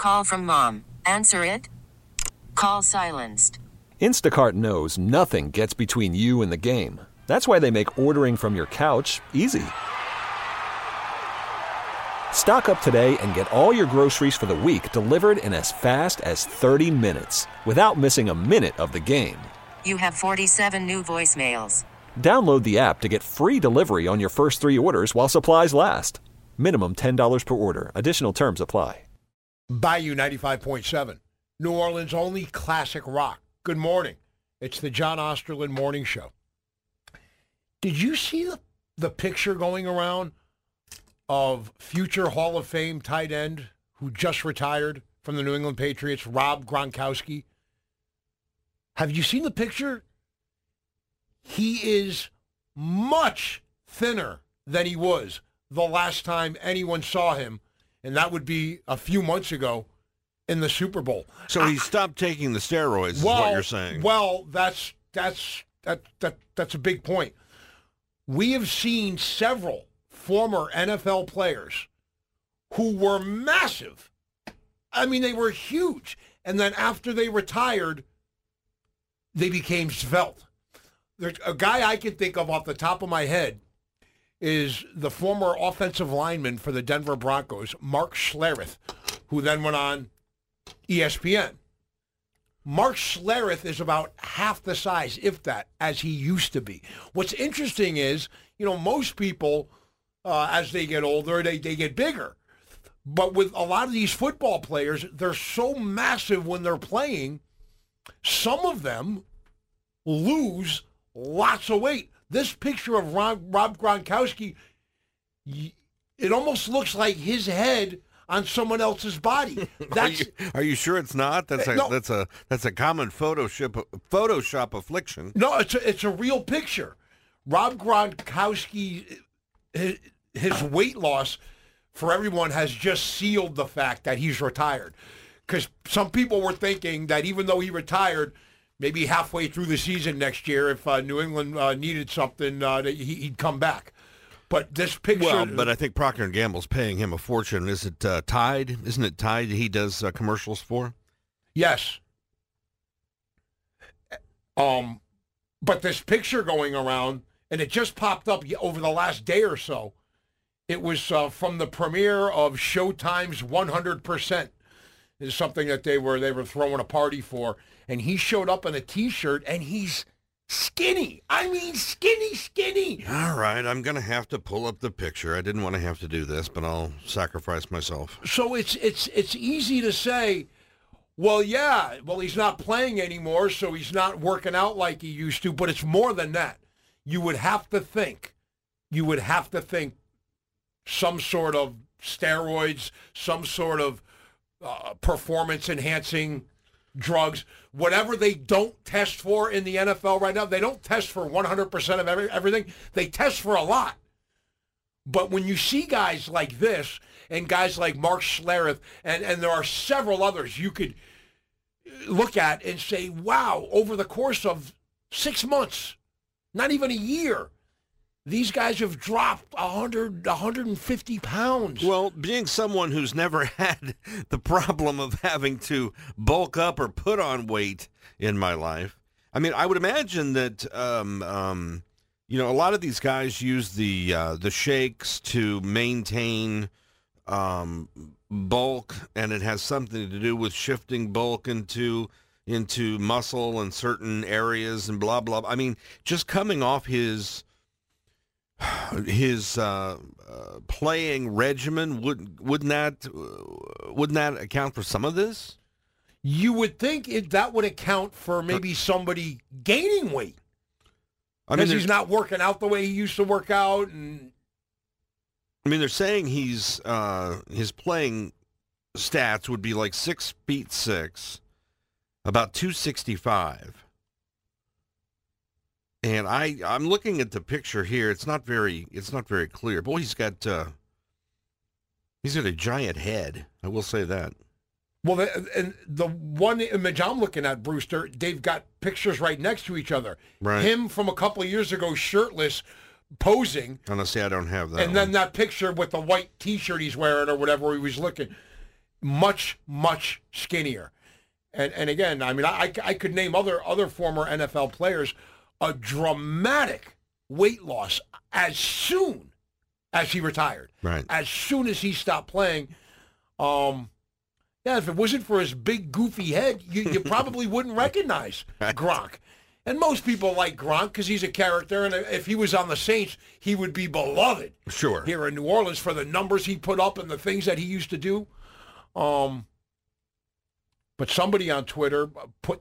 Call from mom. Answer it. Call silenced. Instacart knows nothing gets between you and the game. That's why they make ordering from your couch easy. Stock up today and get all your groceries for the week delivered in as fast as 30 minutes without missing a minute of the game. You have 47 new voicemails. Download the app to get free delivery on your first 3 orders while supplies last. Minimum $10 per order. Additional terms apply. Bayou 95.7, New Orleans' only classic rock. Good morning. It's the John Osterland Morning Show. Did you see the picture going around of future Hall of Fame tight end who just retired from the New England Patriots, Rob Gronkowski? Have you seen the picture? He is much thinner than he was the last time anyone saw him, and that would be a few months ago in the Super Bowl. So he stopped taking the steroids, is what you're saying. Well, that's a big point. We have seen several former NFL players who were massive. I mean, they were huge. And then after they retired, they became svelte. There's a guy I can think of off the top of my head is the former offensive lineman for the Denver Broncos, Mark Schlereth, who then went on ESPN. Mark Schlereth is about half the size, if that, as he used to be. What's interesting is, most people, as they get older, they get bigger. But with a lot of these football players, they're so massive when they're playing, some of them lose lots of weight. This picture of Rob Gronkowski, it almost looks like his head on someone else's body. Are you sure it's not? That's a common Photoshop affliction. No, it's a real picture. Rob Gronkowski, his weight loss for everyone has just sealed the fact that he's retired. Because some people were thinking that even though he retired, maybe halfway through the season next year, if New England needed something, he'd come back. But this picture... Well, but I think Procter & Gamble's paying him a fortune. Is it Tide? Isn't it Tide he does commercials for? Yes. But this picture going around, and it just popped up over the last day or so. It was from the premiere of Showtime's 100%. Is something that they were throwing a party for. And he showed up in a T-shirt, and he's skinny. I mean, skinny. All right, I'm going to have to pull up the picture. I didn't want to have to do this, but I'll sacrifice myself. So it's easy to say, well, he's not playing anymore, so he's not working out like he used to, but it's more than that. You would have to think some sort of steroids, some sort of performance-enhancing drugs, whatever they don't test for in the NFL right now. They don't test for 100% of everything. They test for a lot. But when you see guys like this and guys like Mark Schlereth, and there are several others you could look at and say, wow, over the course of 6 months, not even a year, these guys have dropped 100, 150 pounds. Well, being someone who's never had the problem of having to bulk up or put on weight in my life, I mean, I would imagine that, a lot of these guys use the shakes to maintain bulk, and it has something to do with shifting bulk into muscle in certain areas and blah, blah. I mean, just coming off his playing regimen, wouldn't that account for some of this? You would think that would account for maybe somebody gaining weight. Because he's not working out the way he used to work out. And I mean, they're saying his playing stats would be like 6'6", about 265. And I'm looking at the picture here. It's not very clear. Boy, he's got a giant head. I will say that. Well, the one image I'm looking at, Brewster, they've got pictures right next to each other. Right. Him from a couple of years ago, shirtless, posing. Honestly, I don't have that. And then that picture with the white T-shirt he's wearing or whatever he was looking. much, much skinnier. And again, I mean, I could name other former NFL players, a dramatic weight loss as soon as he retired. Right. As soon as he stopped playing. If it wasn't for his big, goofy head, you probably wouldn't recognize Gronk. And most people like Gronk because he's a character, and if he was on the Saints, he would be beloved. Sure. Here in New Orleans for the numbers he put up and the things that he used to do. But somebody on Twitter put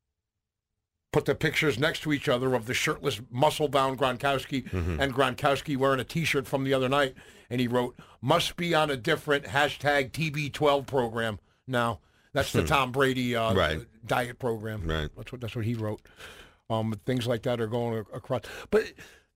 the pictures next to each other of the shirtless, muscle-bound Gronkowski and Gronkowski wearing a T-shirt from the other night, and he wrote, "Must be on a different hashtag TB12 program now." That's the Tom Brady diet program. Right. That's what he wrote. Things like that are going across. But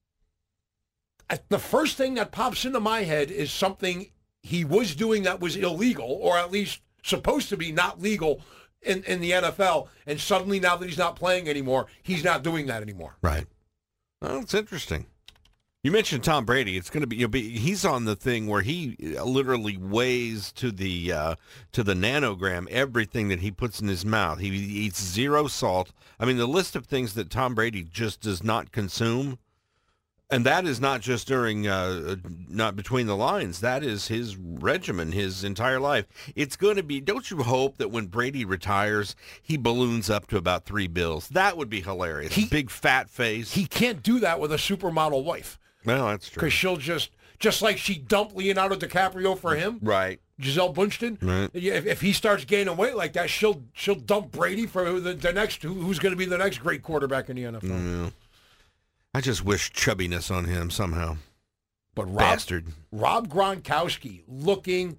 the first thing that pops into my head is something he was doing that was illegal, or at least supposed to be not legal in the NFL, and suddenly now that he's not playing anymore, he's not doing that anymore. Right. Well, it's interesting. You mentioned Tom Brady. It's going to be, he's on the thing where he literally weighs to the nanogram everything that he puts in his mouth. He eats zero salt. I mean, the list of things that Tom Brady just does not consume, and that is not just during, not between the lines. That is his regimen, his entire life. It's going to be, don't you hope that when Brady retires, he balloons up to about $3 billion? That would be hilarious. Big fat face. He can't do that with a supermodel wife. Well, that's true. Because she'll just like she dumped Leonardo DiCaprio for him. Right. Gisele Bündchen. Right. If he starts gaining weight like that, she'll dump Brady for the next who's going to be the next great quarterback in the NFL. Yeah. I just wish chubbiness on him somehow. But Bastard. Rob Gronkowski looking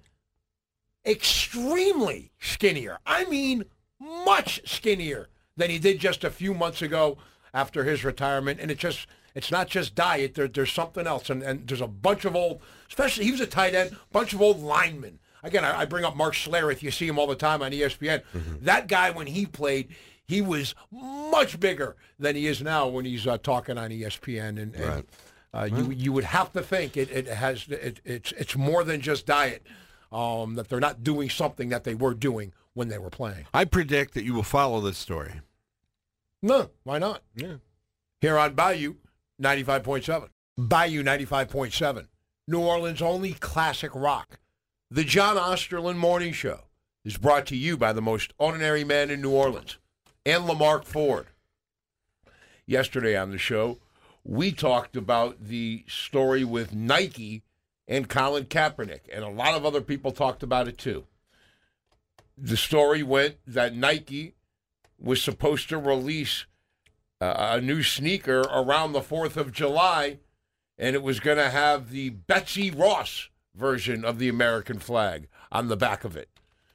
extremely skinnier. I mean, much skinnier than he did just a few months ago after his retirement. And it's not just diet. There's something else. And there's a bunch of old, especially he was a tight end, bunch of old linemen. Again, I bring up Mark Schlereth. You see him all the time on ESPN. That guy, when he played, he was much bigger than he is now when he's talking on ESPN. And you would have to think it's more than just diet, that they're not doing something that they were doing when they were playing. I predict that you will follow this story. No, why not? Yeah. Here on Bayou 95.7. Bayou 95.7. New Orleans' only classic rock. The John Osterland Morning Show is brought to you by the most ordinary man in New Orleans, and Lamarck Ford. Yesterday on the show, we talked about the story with Nike and Colin Kaepernick, and a lot of other people talked about it too. The story went that Nike was supposed to release a new sneaker around the 4th of July, and it was going to have the Betsy Ross version of the American flag on the back of it.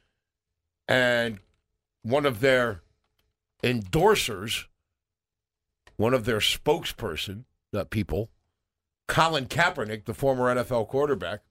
And one of their endorsers, one of their spokesperson people, Colin Kaepernick, the former NFL quarterback,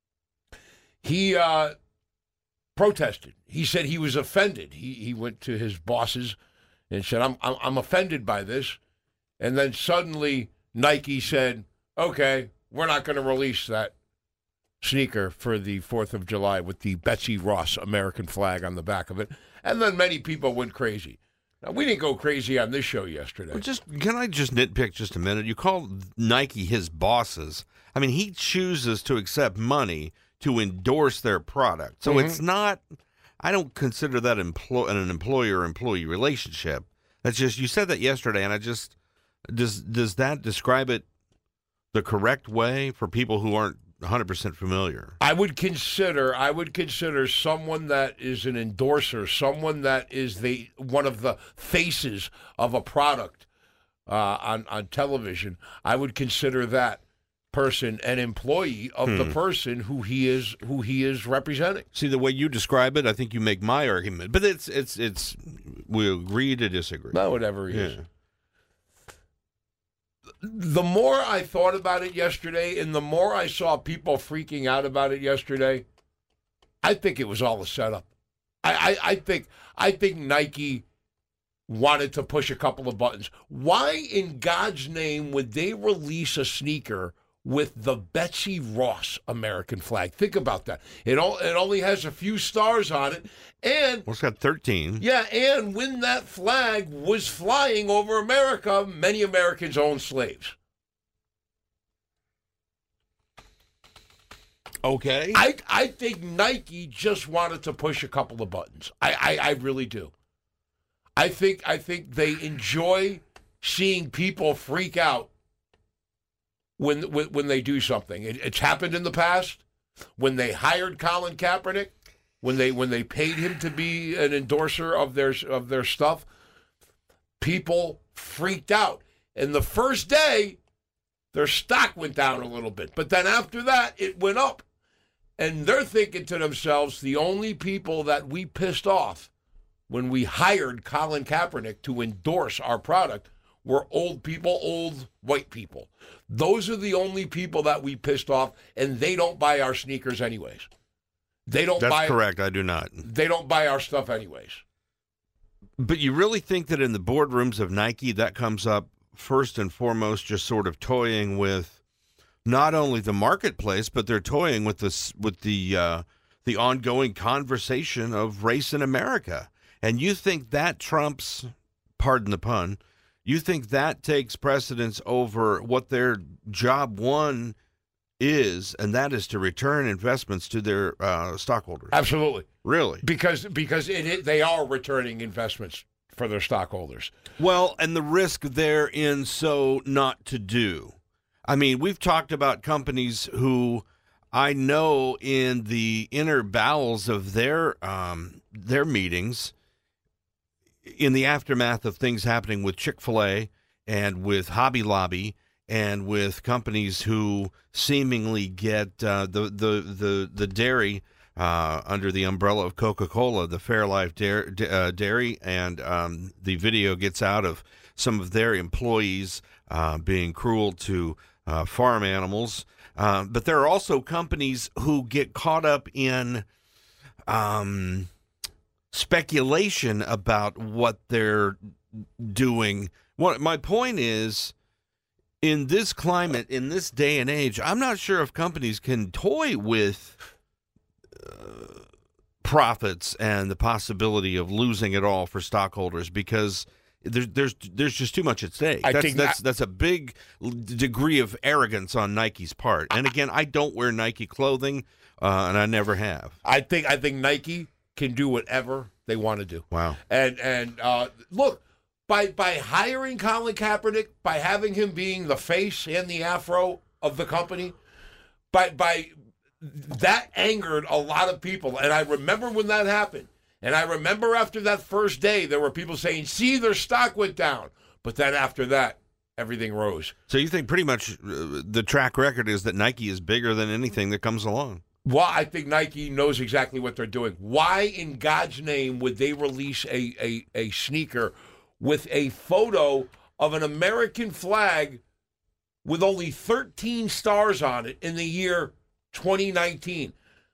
he protested. He said he was offended. He went to his bosses and said, I'm offended by this. And then suddenly Nike said, okay, we're not going to release that sneaker for the 4th of July with the Betsy Ross American flag on the back of it. And then many people went crazy. Now, we didn't go crazy on this show yesterday. Well, can I just nitpick just a minute? You call Nike his bosses. I mean, he chooses to accept money to endorse their product. So it's not, I don't consider that an employer-employee relationship. That's just, you said that yesterday, and does that describe it the correct way for people who aren't 100% familiar? I would consider someone that is an endorser, someone that is one of the faces of a product on television. I would consider that person an employee of the person who he is representing. See, the way you describe it, I think you make my argument, but it's we agree to disagree. No, whatever it is. The more I thought about it yesterday, and the more I saw people freaking out about it yesterday, I think it was all a setup. I think Nike wanted to push a couple of buttons. Why in God's name would they release a sneaker with the Betsy Ross American flag. Think about that. It only has a few stars on it. And Well, it's got 13. yeah, and when that flag was flying over America, many Americans owned slaves. Okay. I think Nike just wanted to push a couple of buttons. I really do. I think they enjoy seeing people freak out when they do something. It's happened in the past when they hired Colin Kaepernick, when they paid him to be an endorser of their stuff. People freaked out, and the first day their stock went down a little bit, but then after that it went up. And they're thinking to themselves, the only people that we pissed off when we hired Colin Kaepernick to endorse our product were old people, old white people. Those are the only people that we pissed off, and they don't buy our sneakers anyways. That's correct. I do not. They don't buy our stuff anyways. But you really think that in the boardrooms of Nike, that comes up first and foremost, just sort of toying with not only the marketplace, but they're toying with the ongoing conversation of race in America. And you think that trumps, pardon the pun, you think that takes precedence over what their job one is, and that is to return investments to their stockholders? Absolutely. Really? Because they are returning investments for their stockholders. Well, and the risk therein so not to do. I mean, we've talked about companies who I know in the inner bowels of their meetings, in the aftermath of things happening with Chick-fil-A and with Hobby Lobby and with companies who seemingly get the dairy under the umbrella of Coca-Cola, the Fairlife Dairy, and the video gets out of some of their employees being cruel to farm animals. But there are also companies who get caught up in speculation about what they're doing. My point is, in this climate, in this day and age, I'm not sure if companies can toy with profits and the possibility of losing it all for stockholders, because there's just too much at stake. That's a big degree of arrogance on Nike's part. And again, I don't wear Nike clothing, and I never have. I think Nike can do whatever they want to do. Wow. And look, by hiring Colin Kaepernick, by having him being the face and the afro of the company, by that angered a lot of people. And I remember when that happened. And I remember after that first day, there were people saying, see, their stock went down. But then after that, everything rose. So you think pretty much the track record is that Nike is bigger than anything that comes along? Well, I think Nike knows exactly what they're doing. Why in God's name would they release a sneaker with a photo of an American flag with only 13 stars on it in the year 2019?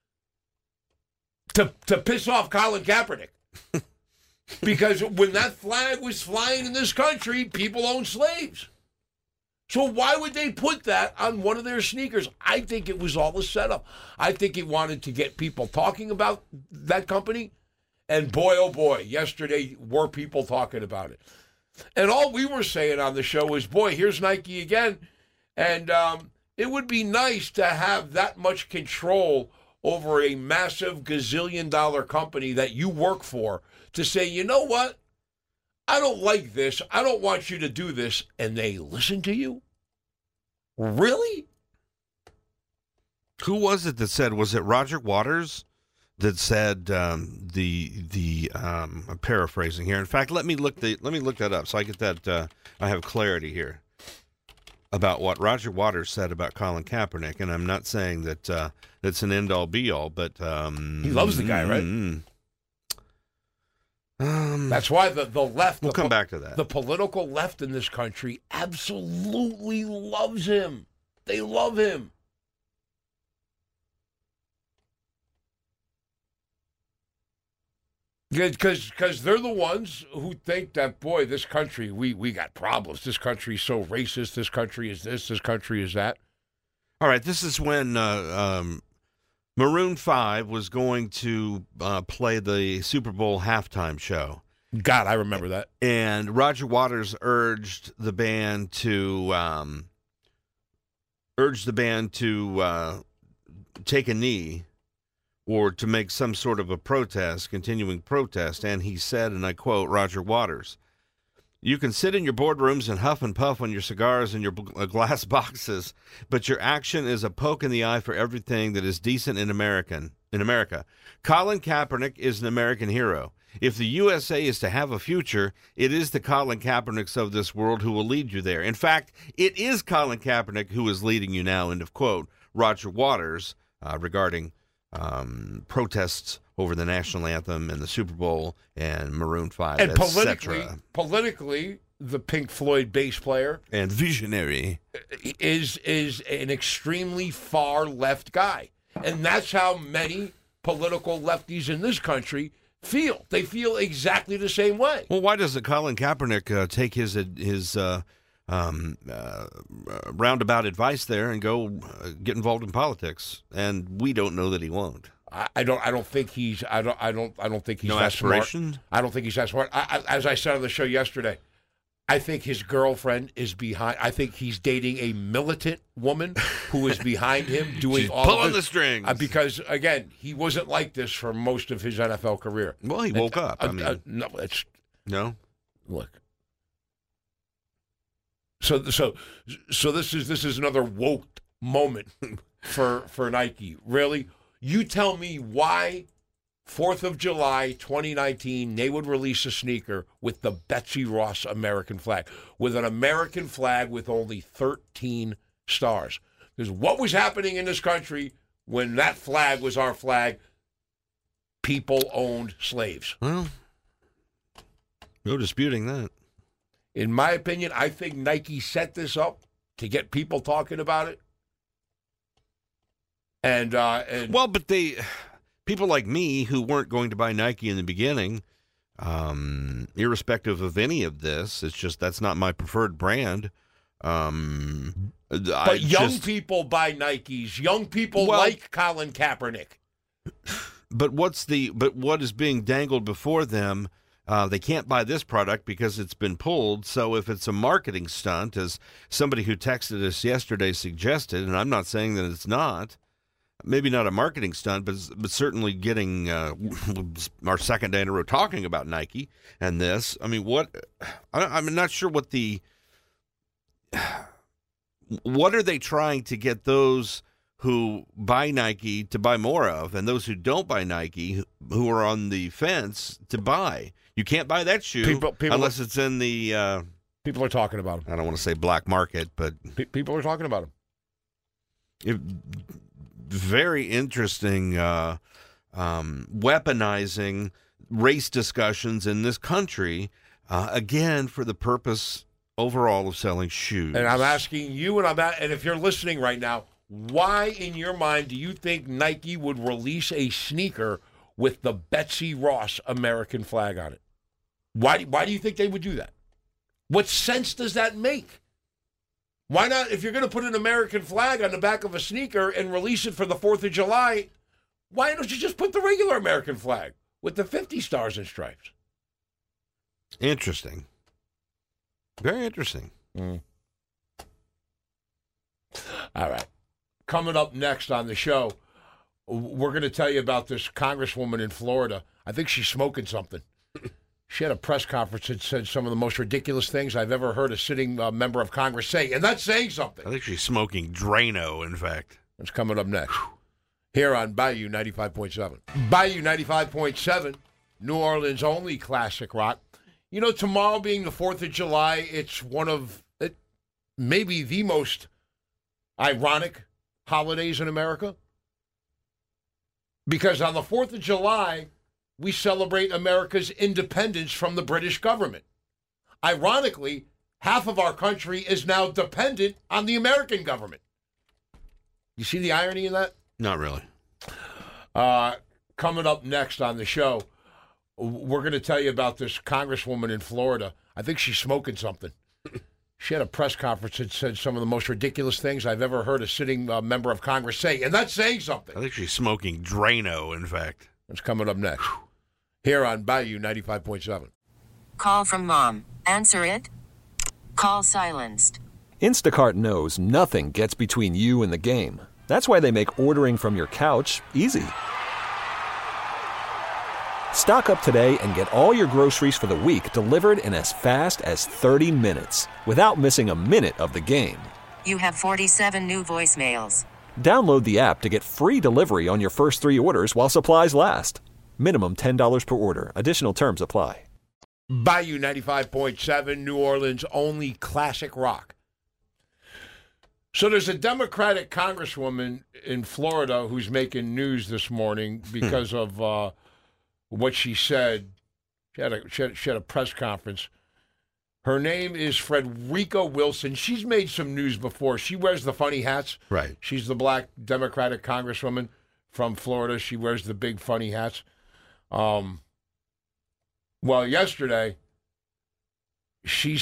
To piss off Colin Kaepernick. Because when that flag was flying in this country, people owned slaves. So why would they put that on one of their sneakers? I think it was all a setup. I think he wanted to get people talking about that company. And boy, oh boy, yesterday were people talking about it. And all we were saying on the show was, boy, here's Nike again. And it would be nice to have that much control over a massive gazillion-dollar company that you work for to say, you know what? I don't like this. I don't want you to do this. And they listen to you? Really? Who was it that said, was it Roger Waters that said I'm paraphrasing here. In fact, let me look that up so I get that I have clarity here about what Roger Waters said about Colin Kaepernick. And I'm not saying that it's an end-all be-all, but he loves the guy, right? That's why the left... We'll come back to that. The political left in this country absolutely loves him. They love him. Because they're the ones who think that, boy, this country, we got problems. This country is so racist. This country is this. This country is that. All right, this is when Maroon 5 was going to play the Super Bowl halftime show. God, I remember that. And Roger Waters urged the band to take a knee or to make some sort of a protest, continuing protest. And he said, and I quote Roger Waters, "You can sit in your boardrooms and huff and puff on your cigars and your glass boxes, but your action is a poke in the eye for everything that is decent in America. Colin Kaepernick is an American hero. If the USA is to have a future, it is the Colin Kaepernicks of this world who will lead you there. In fact, it is Colin Kaepernick who is leading you now," end of quote. Roger Waters regarding protests over the national anthem and the Super Bowl and Maroon 5, and etc. politically, the Pink Floyd bass player And visionary. is an extremely far left guy. And that's how many political lefties in this country feel. They feel exactly the same way. Well, why doesn't Colin Kaepernick take his roundabout advice there and go get involved in politics? And we don't know that he won't. I don't think he's. I don't think he's No that aspiration? smart. I don't think he's that smart. As I said on the show yesterday, I think his girlfriend is behind. I think he's dating a militant woman who is behind him doing She's all pulling of the this. strings. Because again, he wasn't like this for most of his NFL career. Well, he woke up. No, it's No. look. So this is another woke moment for Nike. Really, you tell me why 4th of July 2019 they would release a sneaker with the Betsy Ross American flag, with an American flag with only 13 stars. Because what was happening in this country when that flag was our flag? People owned slaves. Well, no disputing that. In my opinion, I think Nike set this up to get people talking about it. And Well, but people like me who weren't going to buy Nike in the beginning, irrespective of any of this, it's just that's not my preferred brand. But young people buy Nikes. Young people like Colin Kaepernick. But what is being dangled before them? They can't buy this product because it's been pulled. So if it's a marketing stunt, as somebody who texted us yesterday suggested, and I'm not saying that it's not, maybe not a marketing stunt, but certainly getting our second day in a row talking about Nike and this. I mean, I'm not sure what are they trying to get those who buy Nike to buy more of, and those who don't buy Nike, who are on the fence, to buy. You can't buy that shoe People unless it's in the... people are talking about him. I don't want to say black market, but... People are talking about him. Very interesting weaponizing race discussions in this country, again, for the purpose overall of selling shoes. And I'm asking you, and if you're listening right now, why in your mind do you think Nike would release a sneaker with the Betsy Ross American flag on it? Why do you think they would do that? What sense does that make? Why not, if you're going to put an American flag on the back of a sneaker and release it for the 4th of July, why don't you just put the regular American flag with the 50 stars and stripes? Interesting. Very interesting. All right. Coming up next on the show, we're going to tell you about this congresswoman in Florida. I think she's smoking something. She had a press conference and said some of the most ridiculous things I've ever heard a sitting member of Congress say, and that's saying something. I think she's smoking Drano, in fact. That's coming up next here on Bayou 95.7. Bayou 95.7, New Orleans' only classic rock. You know, tomorrow being the 4th of July, it's maybe the most ironic holidays in America. Because on the 4th of July, we celebrate America's independence from the British government. Ironically, half of our country is now dependent on the American government. You see the irony in that? Not really. Coming up next on the show, we're going to tell you about this congresswoman in Florida. I think she's smoking something. She had a press conference that said some of the most ridiculous things I've ever heard a sitting member of Congress say, and that's saying something. I think she's smoking Drano, in fact. That's coming up next. Here on Bayou 95.7. Call from mom. Answer it. Call silenced. Instacart knows nothing gets between you and the game. That's why they make ordering from your couch easy. Stock up today and get all your groceries for the week delivered in as fast as 30 minutes without missing a minute of the game. You have 47 new voicemails. Download the app to get free delivery on your first 3 orders while supplies last. Minimum $10 per order. Additional terms apply. Bayou 95.7, New Orleans' only classic rock. So there's a Democratic congresswoman in Florida who's making news this morning because of what she said. She had a press conference. Her name is Frederica Wilson. She's made some news before. She wears the funny hats. Right. She's the black Democratic congresswoman from Florida. She wears the big funny hats. Well, yesterday, she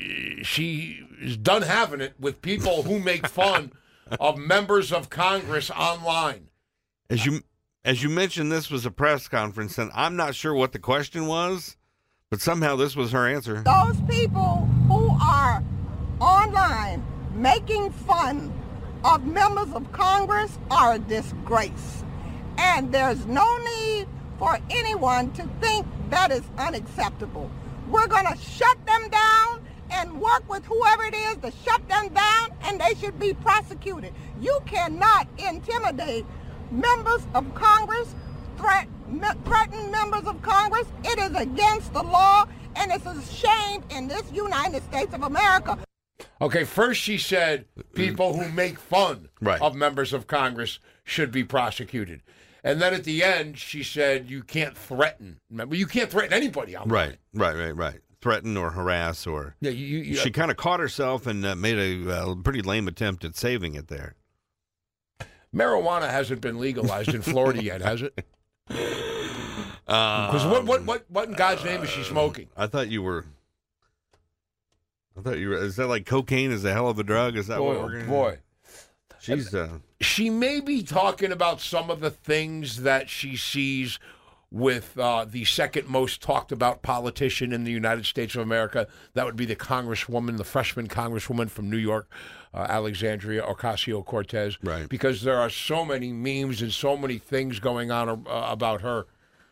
is done having it with people who make fun of members of Congress online. As you mentioned, this was a press conference, and I'm not sure what the question was, but somehow this was her answer. Those people who are online making fun of members of Congress are a disgrace. And there's no need for anyone to think that is unacceptable. We're going to shut them down and work with whoever it is to shut them down, and they should be prosecuted. You cannot intimidate members of Congress, threaten members of Congress. It is against the law, and it's a shame in this United States of America. Okay, first she said people who make fun of members of Congress should be prosecuted. And then at the end, she said you can't threaten. Remember, you can't threaten anybody online. Right. Threaten or harass or... Yeah, she kind of caught herself and made a pretty lame attempt at saving it there. Marijuana hasn't been legalized in Florida yet, has it? Because what in God's name is she smoking? I thought you were... Is that like cocaine is a hell of a drug? Is that what we're going to... Boy. She's... She may be talking about some of the things that she sees with the second most talked about politician in the United States of America. That would be the congresswoman, the freshman congresswoman from New York, Alexandria Ocasio-Cortez. Right. Because there are so many memes and so many things going on about her.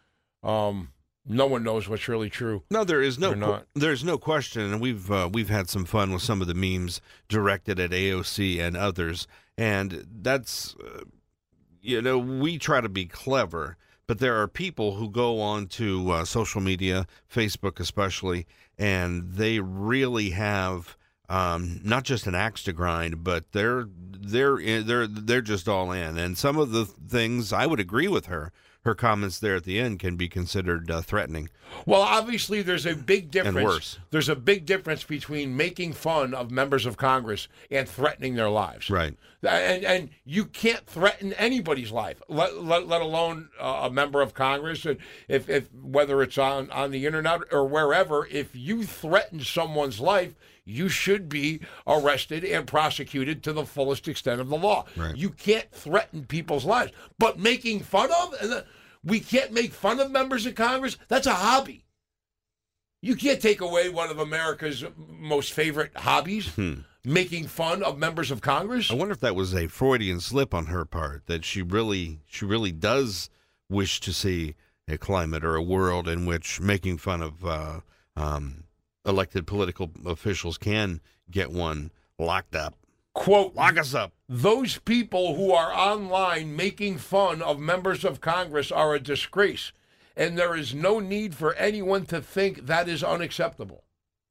No one knows what's really true. No, there's no question, and we've had some fun with some of the memes directed at AOC and others, and that's we try to be clever, but there are people who go on to social media, Facebook especially, and they really have not just an axe to grind, but they're just all in, and some of the things I would agree with her. Her comments there at the end can be considered threatening. Well, obviously, there's a big difference. And worse. There's a big difference between making fun of members of Congress and threatening their lives. Right. And you can't threaten anybody's life, let alone a member of Congress. And if whether it's on the internet or wherever, if you threaten someone's life, you should be arrested and prosecuted to the fullest extent of the law. Right. You can't threaten people's lives. But making fun of, we can't make fun of members of Congress, that's a hobby. You can't take away one of America's most favorite hobbies, making fun of members of Congress. I wonder if that was a Freudian slip on her part, that she really does wish to see a climate or a world in which making fun of elected political officials can get one locked up. Quote, lock us up. Those people who are online making fun of members of Congress are a disgrace, and there is no need for anyone to think that is unacceptable.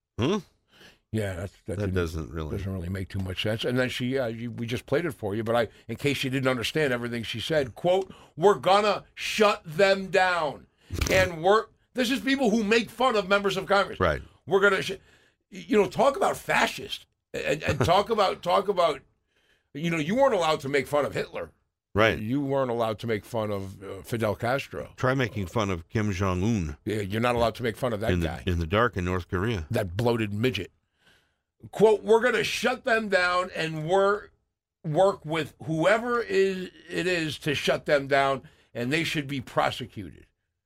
Yeah, that doesn't really make too much sense. And then we just played it for you, but in case you didn't understand everything she said, quote, we're gonna shut them down. And this is people who make fun of members of Congress. Right. We're gonna, talk about fascist and talk about, you weren't allowed to make fun of Hitler. Right. You weren't allowed to make fun of Fidel Castro. Try making fun of Kim Jong-un. Yeah, you're not allowed to make fun of that guy. In the dark in North Korea. That bloated midget. quote, we're going to shut them down and work with whoever it is to shut them down, and they should be prosecuted.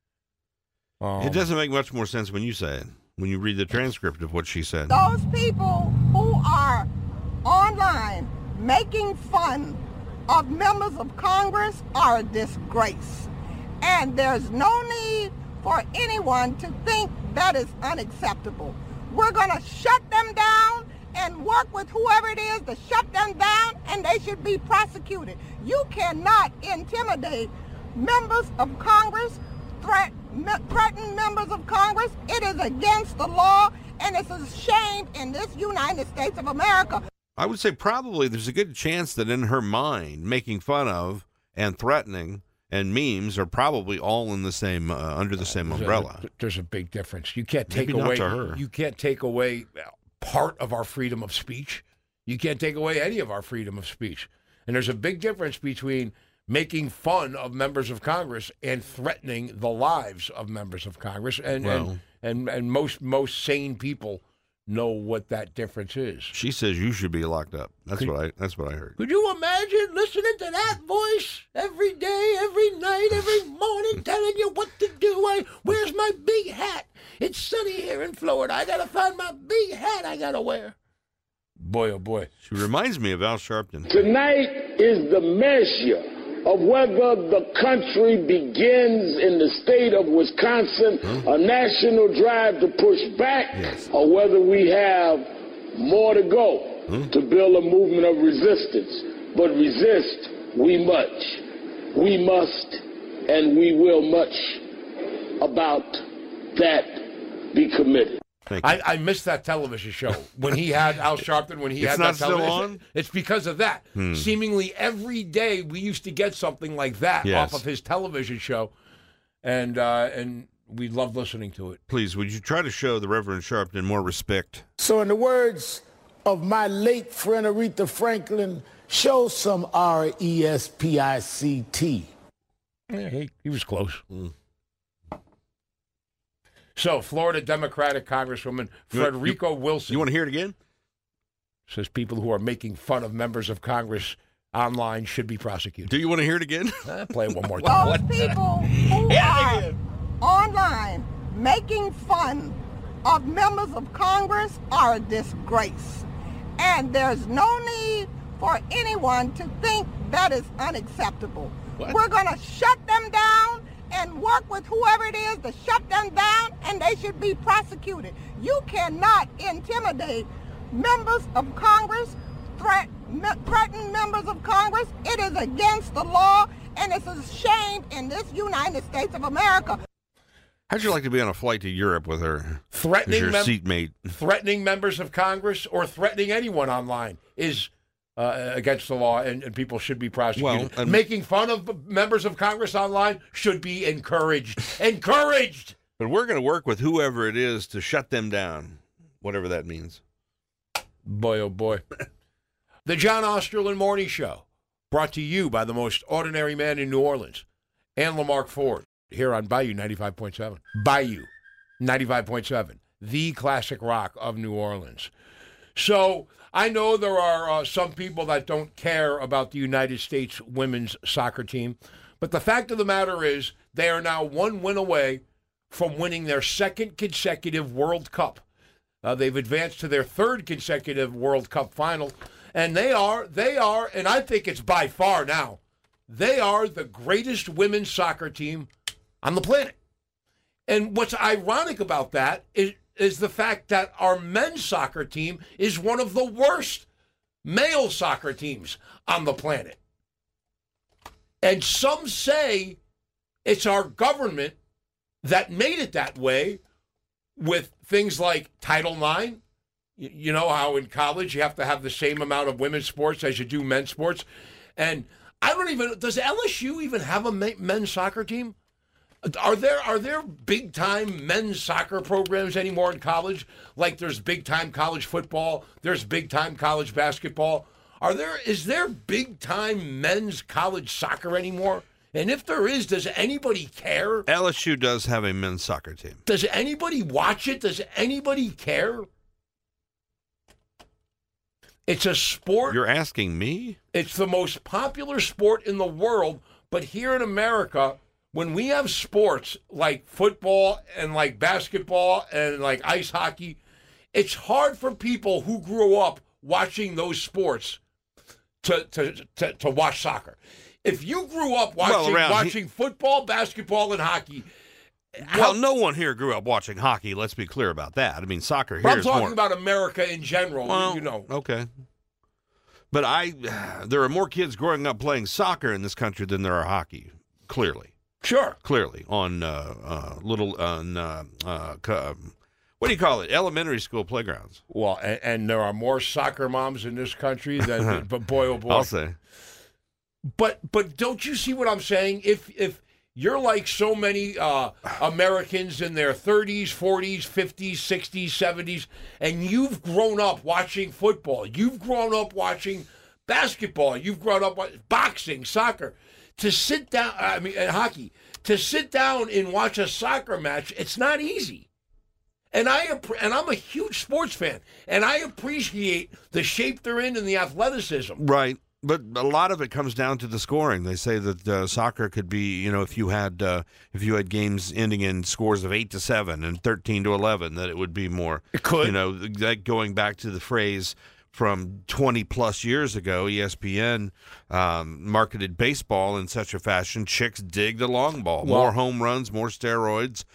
It doesn't make much more sense when you say it, when you read the transcript of what she said. Those people who are online making fun of members of Congress are a disgrace. And there's no need for anyone to think that is unacceptable. We're going to shut them down and work with whoever it is to shut them down, and they should be prosecuted. You cannot intimidate members of Congress, threaten members of Congress. It is against the law, and it's a shame in this United States of America. I would say probably there's a good chance that in her mind, making fun of and threatening and memes are probably all in the same under the same umbrella. There's a big difference. You can't take Maybe not away. to her. You can't take away part of our freedom of speech. You can't take away any of our freedom of speech. And there's a big difference between making fun of members of Congress and threatening the lives of members of Congress. And most sane people know what that difference is. She says you should be locked up. That's what I heard. Could you imagine listening to that voice every day, every night, every morning, telling you what to do? Where's my big hat? It's sunny here in Florida. I got to find my big hat I got to wear. Boy, oh boy. She reminds me of Al Sharpton. Tonight is the measure of whether the country begins in the state of Wisconsin a national drive to push back, or whether we have more to go to build a movement of resistance. But resist we must, and we will much about that be committed. I missed that television show when he had Al Sharpton. When he had that television, still on? It's because of that. Seemingly every day we used to get something like that off of his television show, and we loved listening to it. Please, would you try to show the Reverend Sharpton more respect? So, in the words of my late friend Aretha Franklin, show some R-E-S-P-I-C-T. Yeah, he was close. So, Florida Democratic Congresswoman Frederica Wilson. You want to hear it again? Says people who are making fun of members of Congress online should be prosecuted. Do you want to hear it again? Play it one more time. Those people who are online making fun of members of Congress are a disgrace. And there's no need for anyone to think that is unacceptable. We're going to shut them down and work with whoever it is to shut them down, and they should be prosecuted. You cannot intimidate members of Congress, threaten members of Congress. It is against the law, and it's a shame in this United States of America. How'd you like to be on a flight to Europe with her Threatening as your seatmate? Threatening members of Congress or threatening anyone online is against the law, and people should be prosecuted. Well, making fun of members of Congress online should be encouraged. Encouraged! But we're going to work with whoever it is to shut them down, whatever that means. Boy, oh boy. The John Osterlin Morning Show, brought to you by the most ordinary man in New Orleans, and Lamarck Ford, here on Bayou 95.7. Bayou 95.7, the classic rock of New Orleans. So I know there are some people that don't care about the United States women's soccer team, but the fact of the matter is they are now one win away from winning their second consecutive World Cup. They've advanced to their third consecutive World Cup final, and they are, and I think it's by far now, they are the greatest women's soccer team on the planet. And what's ironic about that is the fact that our men's soccer team is one of the worst male soccer teams on the planet. And some say it's our government that made it that way with things like Title IX. You know how in college you have to have the same amount of women's sports as you do men's sports. And does LSU even have a men's soccer team? Are there big-time men's soccer programs anymore in college? Like there's big-time college football, there's big-time college basketball. Is there big-time men's college soccer anymore? And if there is, does anybody care? LSU does have a men's soccer team. Does anybody watch it? Does anybody care? It's a sport. You're asking me? It's the most popular sport in the world, but here in America, when we have sports like football and like basketball and like ice hockey, it's hard for people who grew up watching those sports to watch soccer. If you grew up watching football, basketball, and hockey, well, no one here grew up watching hockey. Let's be clear about that. I mean, soccer here is more. I'm talking about America in general. Well, okay. But there are more kids growing up playing soccer in this country than there are hockey. Clearly. Sure. Clearly on what do you call it? Elementary school playgrounds. Well, and there are more soccer moms in this country than, but boy, oh boy. I'll say. But don't you see what I'm saying? If you're like so many Americans in their 30s, 40s, 50s, 60s, 70s, and you've grown up watching football, you've grown up watching basketball, you've grown up watching boxing, soccer, to sit down, and hockey, to sit down and watch a soccer match, it's not easy. And I'm a huge sports fan, and I appreciate the shape they're in and the athleticism. Right. But a lot of it comes down to the scoring. They say that soccer could be, if you had games ending in scores of 8-7 and 13-11, that it would be more. It could. That going back to the phrase from 20 plus years ago, ESPN marketed baseball in such a fashion. Chicks dig the long ball. More home runs, more steroids.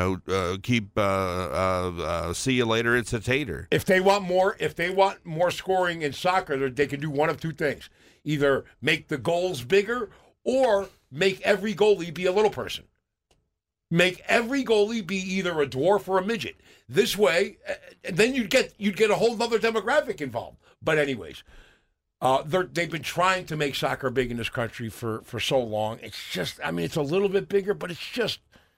See you later. It's a tater. If they want more scoring in soccer, they can do one of two things: either make the goals bigger or make every goalie be a little person. Make every goalie be either a dwarf or a midget. This way, then you'd get a whole other demographic involved. But anyways, they've been trying to make soccer big in this country for so long. It's just, it's a little bit bigger, but it's just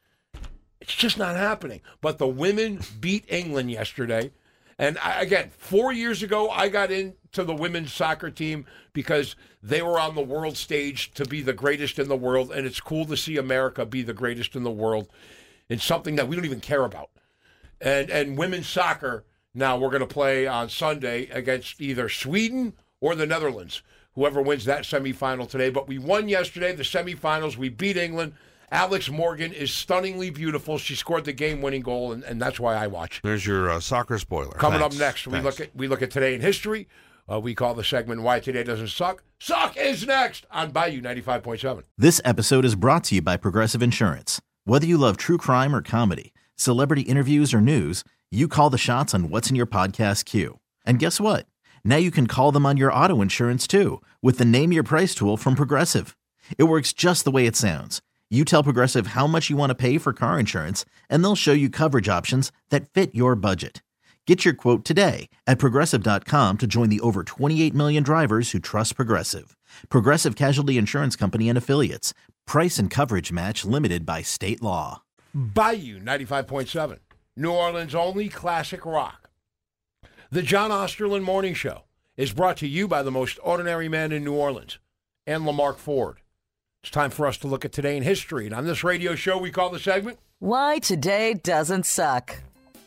not happening. But the women beat England yesterday. And again, 4 years ago, I got into the women's soccer team because they were on the world stage to be the greatest in the world. And it's cool to see America be the greatest in the world in something that we don't even care about. And women's soccer, now we're going to play on Sunday against either Sweden or the Netherlands, whoever wins that semifinal today. But we won yesterday, the semifinals. We beat England. Alex Morgan is stunningly beautiful. She scored the game-winning goal, and that's why I watch. There's your soccer spoiler. Coming up next, we look at Today in History. We call the segment Why Today Doesn't Suck. Suck is next on Bayou 95.7. This episode is brought to you by Progressive Insurance. Whether you love true crime or comedy, celebrity interviews or news, you call the shots on what's in your podcast queue. And guess what? Now you can call them on your auto insurance too with the Name Your Price tool from Progressive. It works just the way it sounds. You tell Progressive how much you want to pay for car insurance, and they'll show you coverage options that fit your budget. Get your quote today at Progressive.com to join the over 28 million drivers who trust Progressive. Progressive Casualty Insurance Company and Affiliates. Price and coverage match limited by state law. Bayou 95.7, New Orleans' only classic rock. The John Osterland Morning Show is brought to you by the most ordinary man in New Orleans, and Lamarck Ford. It's time for us to look at Today in History. And on this radio show, we call the segment Why Today Doesn't Suck.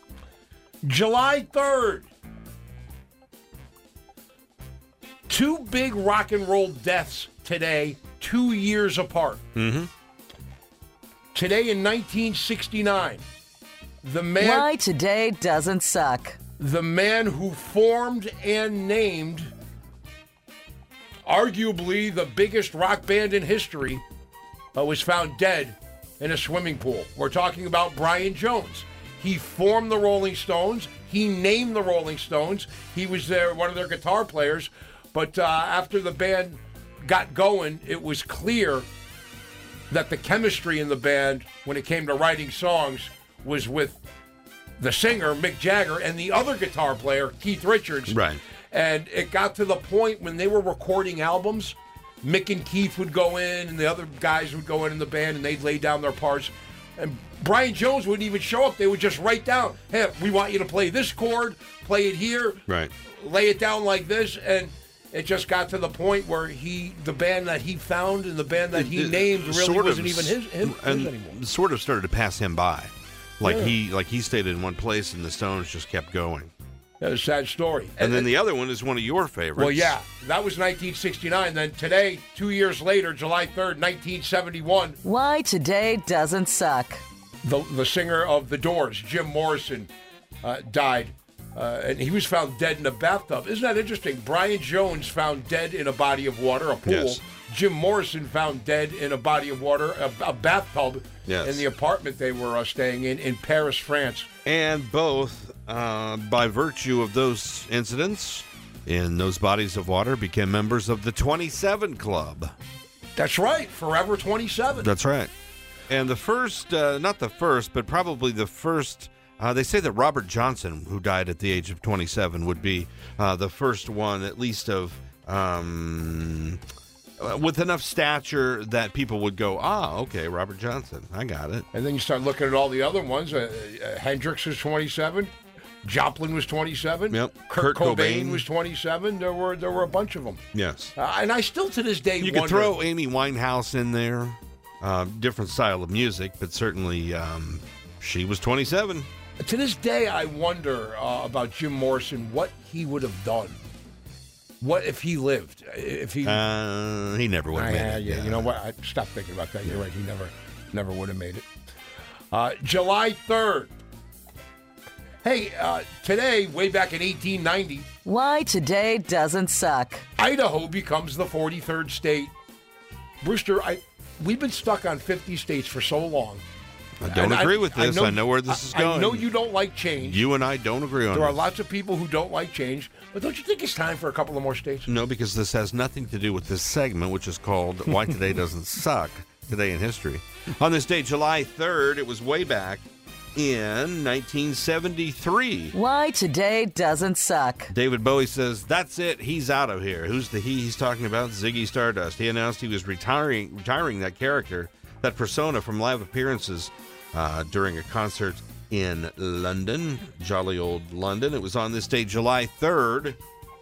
July 3rd. Two big rock and roll deaths today, 2 years apart. Mm-hmm. Today in 1969, the man... Why Today Doesn't Suck. The man who formed and named arguably the biggest rock band in history was found dead in a swimming pool. We're talking about Brian Jones. He formed the Rolling Stones. He named the Rolling Stones. He was one of their guitar players. But after the band got going, it was clear that the chemistry in the band, when it came to writing songs, was with the singer, Mick Jagger, and the other guitar player, Keith Richards. Right. And it got to the point when they were recording albums, Mick and Keith would go in, and the other guys would go in the band, and they'd lay down their parts. And Brian Jones wouldn't even show up. They would just write down, hey, we want you to play this chord, play it here, right, lay it down like this. And it just got to the point where the band that he found and the band that he named really wasn't even his anymore. Sort of started to pass him by. Like he stayed in one place and the Stones just kept going. That's a sad story. And then the other one is one of your favorites. Well, yeah, that was 1969. Then today, 2 years later, July 3rd, 1971. Why today doesn't suck. The singer of The Doors, Jim Morrison, died. And he was found dead in a bathtub. Isn't that interesting? Brian Jones found dead in a body of water, a pool. Yes. Jim Morrison found dead in a body of water, a bathtub, yes, in the apartment they were staying in Paris, France. And both, by virtue of those incidents, in those bodies of water, became members of the 27 Club. That's right, Forever 27. That's right. And the first, not the first, but probably the first, they say that Robert Johnson, who died at the age of 27, would be the first one, at least of, with enough stature that people would go, okay, Robert Johnson, I got it. And then you start looking at all the other ones. Hendrix was 27. Joplin was 27. Yep. Kurt Cobain was 27. There were a bunch of them. Yes. And I still to this day you wonder. could throw Amy Winehouse in there. Different style of music, but certainly she was 27. To this day, I wonder about Jim Morrison, what he would have done. What if he lived? If he never would have made it. Yeah, you know what? I stopped thinking about that. You're right. He never would have made it. July 3rd. Hey, today, way back in 1890. Why today doesn't suck. Idaho becomes the 43rd state. Brewster, we've been stuck on 50 states for so long. I don't agree with this. I know where this is going. I know you don't like change. You and I don't agree on it. There are lots of people who don't like change. But don't you think it's time for a couple of more states? No, because this has nothing to do with this segment, which is called Why Today Doesn't Suck, Today in History. On this day, July 3rd, it was way back in 1973. Why today doesn't suck. David Bowie says, that's it, he's out of here. Who's the he he's talking about? Ziggy Stardust. He announced he was retiring that character, that persona, from live appearances during a concert in London, jolly old London. It was on this day, July 3rd.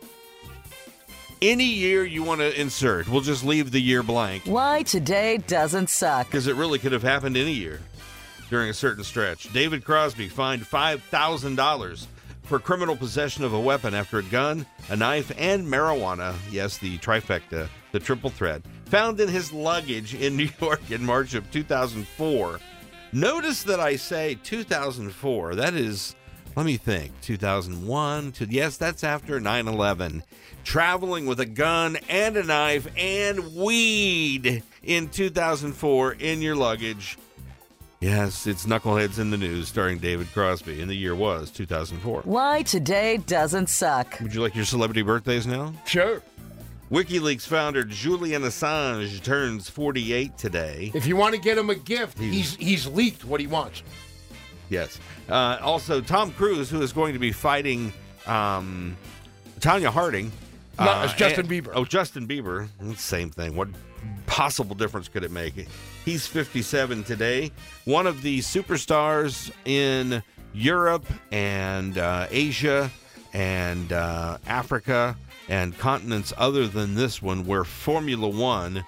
Any year you want to insert, we'll just leave the year blank. Why today doesn't suck. Because it really could have happened any year during a certain stretch. David Crosby fined $5,000 for criminal possession of a weapon after a gun, a knife, and marijuana, yes, the trifecta, the triple threat, found in his luggage in New York in March of 2004. Notice that I say 2004. That is, let me think, 2001. Yes, that's after 9/11. Traveling with a gun and a knife and weed in 2004 in your luggage. Yes, it's Knuckleheads in the News starring David Crosby, and the year was 2004. Why today doesn't suck. Would you like your celebrity birthdays now? Sure. WikiLeaks founder Julian Assange turns 48 today. If you want to get him a gift, he's leaked what he wants. Yes. Also, Tom Cruise, who is going to be fighting Tonya Harding. No, it's Justin Bieber. Oh, Justin Bieber. Same thing. What possible difference could it make? He's 57 today. One of the superstars in Europe and Asia and Africa and continents other than this one, where Formula One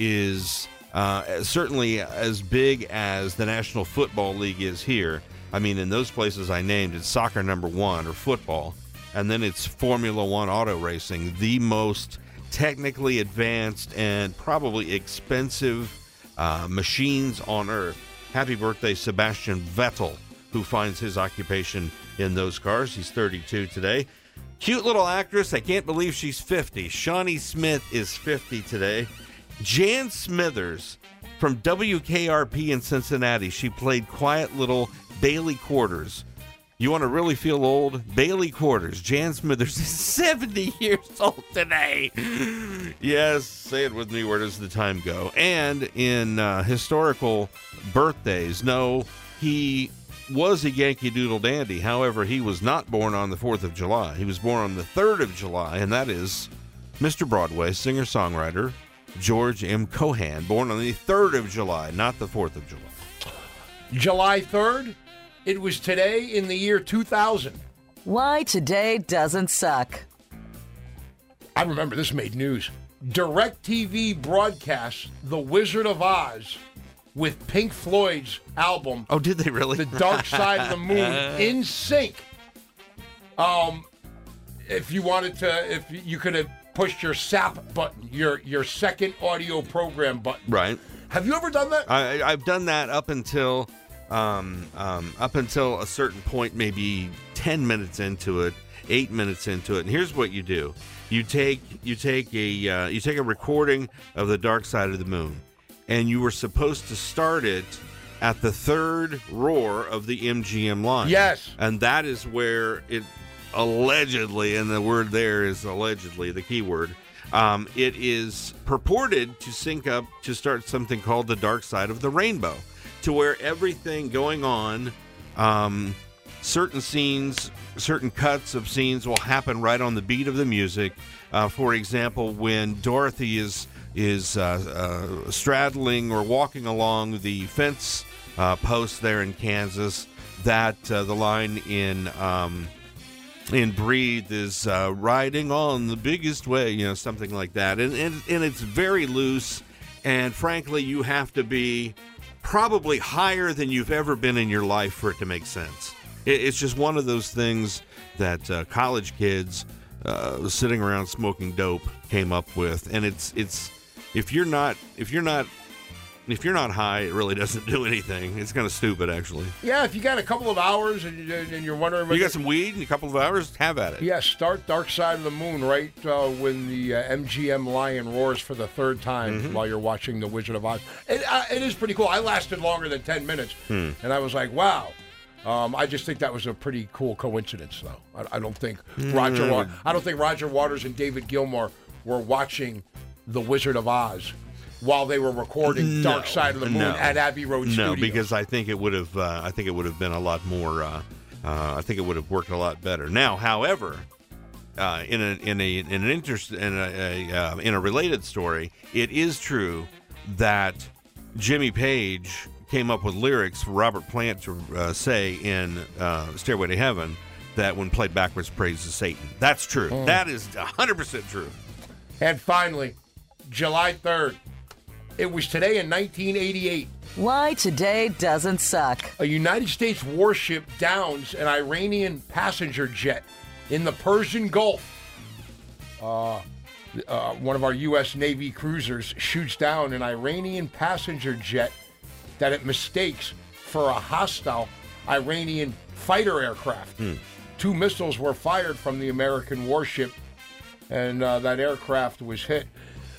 is certainly as big as the National Football League is here. I mean, in those places I named, it's soccer number one, or football, and then it's Formula One auto racing, the most technically advanced and probably expensive machines on earth. Happy birthday, Sebastian Vettel, who finds his occupation in those cars. He's 32 today. Cute little actress. I can't believe she's 50. Shawnee Smith is 50 today. Jan Smithers from WKRP in Cincinnati. She played quiet little Bailey Quarters. You want to really feel old? Bailey Quarters. Jan Smithers is 70 years old today. Yes, say it with me. Where does the time go? And in historical birthdays, no, he was a Yankee Doodle dandy. However, he was not born on the 4th of July. He was born on the 3rd of July, and that is Mr. Broadway, singer-songwriter George M. Cohan, born on the 3rd of July, not the 4th of July. July 3rd, it was today in the year 2000. Why today doesn't suck. I remember this made news. DirecTV broadcasts The Wizard of Oz with Pink Floyd's album. Oh, did they really? The Dark Side of the Moon in sync. if you wanted to, if you could have pushed your SAP button, your second audio program button. Right. Have you ever done that? I've done that up until a certain point, maybe 10 minutes into it, 8 minutes into it. And here's what you do: you take a recording of The Dark Side of the Moon, and you were supposed to start it at the third roar of the MGM line. Yes. And that is where it allegedly, and the word there is allegedly the key word, it is purported to sync up to start something called The Dark Side of the Rainbow, to where everything going on, certain scenes, certain cuts of scenes will happen right on the beat of the music. For example, when Dorothy is straddling or walking along the fence post there in Kansas, that the line in Breathe is riding on the biggest way, something like that. And it's very loose, and frankly, you have to be probably higher than you've ever been in your life for it to make sense. It's just one of those things that college kids sitting around smoking dope came up with, and it's if you're not high, it really doesn't do anything. It's kind of stupid, actually. Yeah, if you got a couple of hours and you're wondering... You got some weed in a couple of hours, have at it. Yeah, start Dark Side of the Moon right when the MGM lion roars for the third time while you're watching The Wizard of Oz. It is pretty cool. I lasted longer than 10 minutes, and I was like, wow. I just think that was a pretty cool coincidence, though. I don't think Roger Waters and David Gilmour were watching The Wizard of Oz while they were recording Dark Side of the Moon at Abbey Road Studios. No, because I think it would have been a lot more. I think it would have worked a lot better. Now, however, in a related story, it is true that Jimmy Page came up with lyrics for Robert Plant to say in Stairway to Heaven that when played backwards praises Satan. That's true. That is 100% true. And finally, July 3rd. It was today in 1988. Why today doesn't suck. A United States warship downs an Iranian passenger jet in the Persian Gulf. One of our U.S. Navy cruisers shoots down an Iranian passenger jet that it mistakes for a hostile Iranian fighter aircraft. 2 missiles were fired from the American warship, and that aircraft was hit.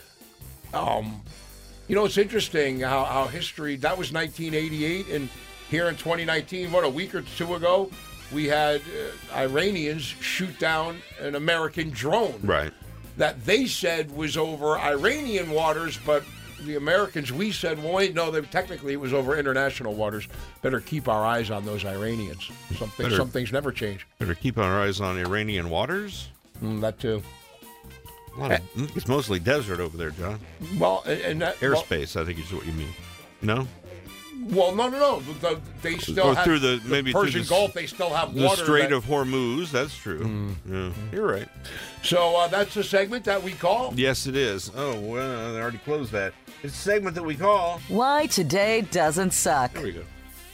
It's interesting how history, that was 1988, and here in 2019, a week or two ago, we had Iranians shoot down an American drone. Right. That they said was over Iranian waters, but the Americans, we said, well, wait, no, technically it was over international waters. Better keep our eyes on those Iranians. Some things never change. Better keep our eyes on Iranian waters? That too. It's mostly desert over there, John. Well, and that... Airspace, I think is what you mean. No? Well, no. They still have... Through the Persian Gulf, they still have water. The Strait of Hormuz, that's true. Yeah, you're right. So that's a segment that we call... Yes, it is. Oh, well, I already closed that. It's a segment that we call... Why today doesn't suck. There we go.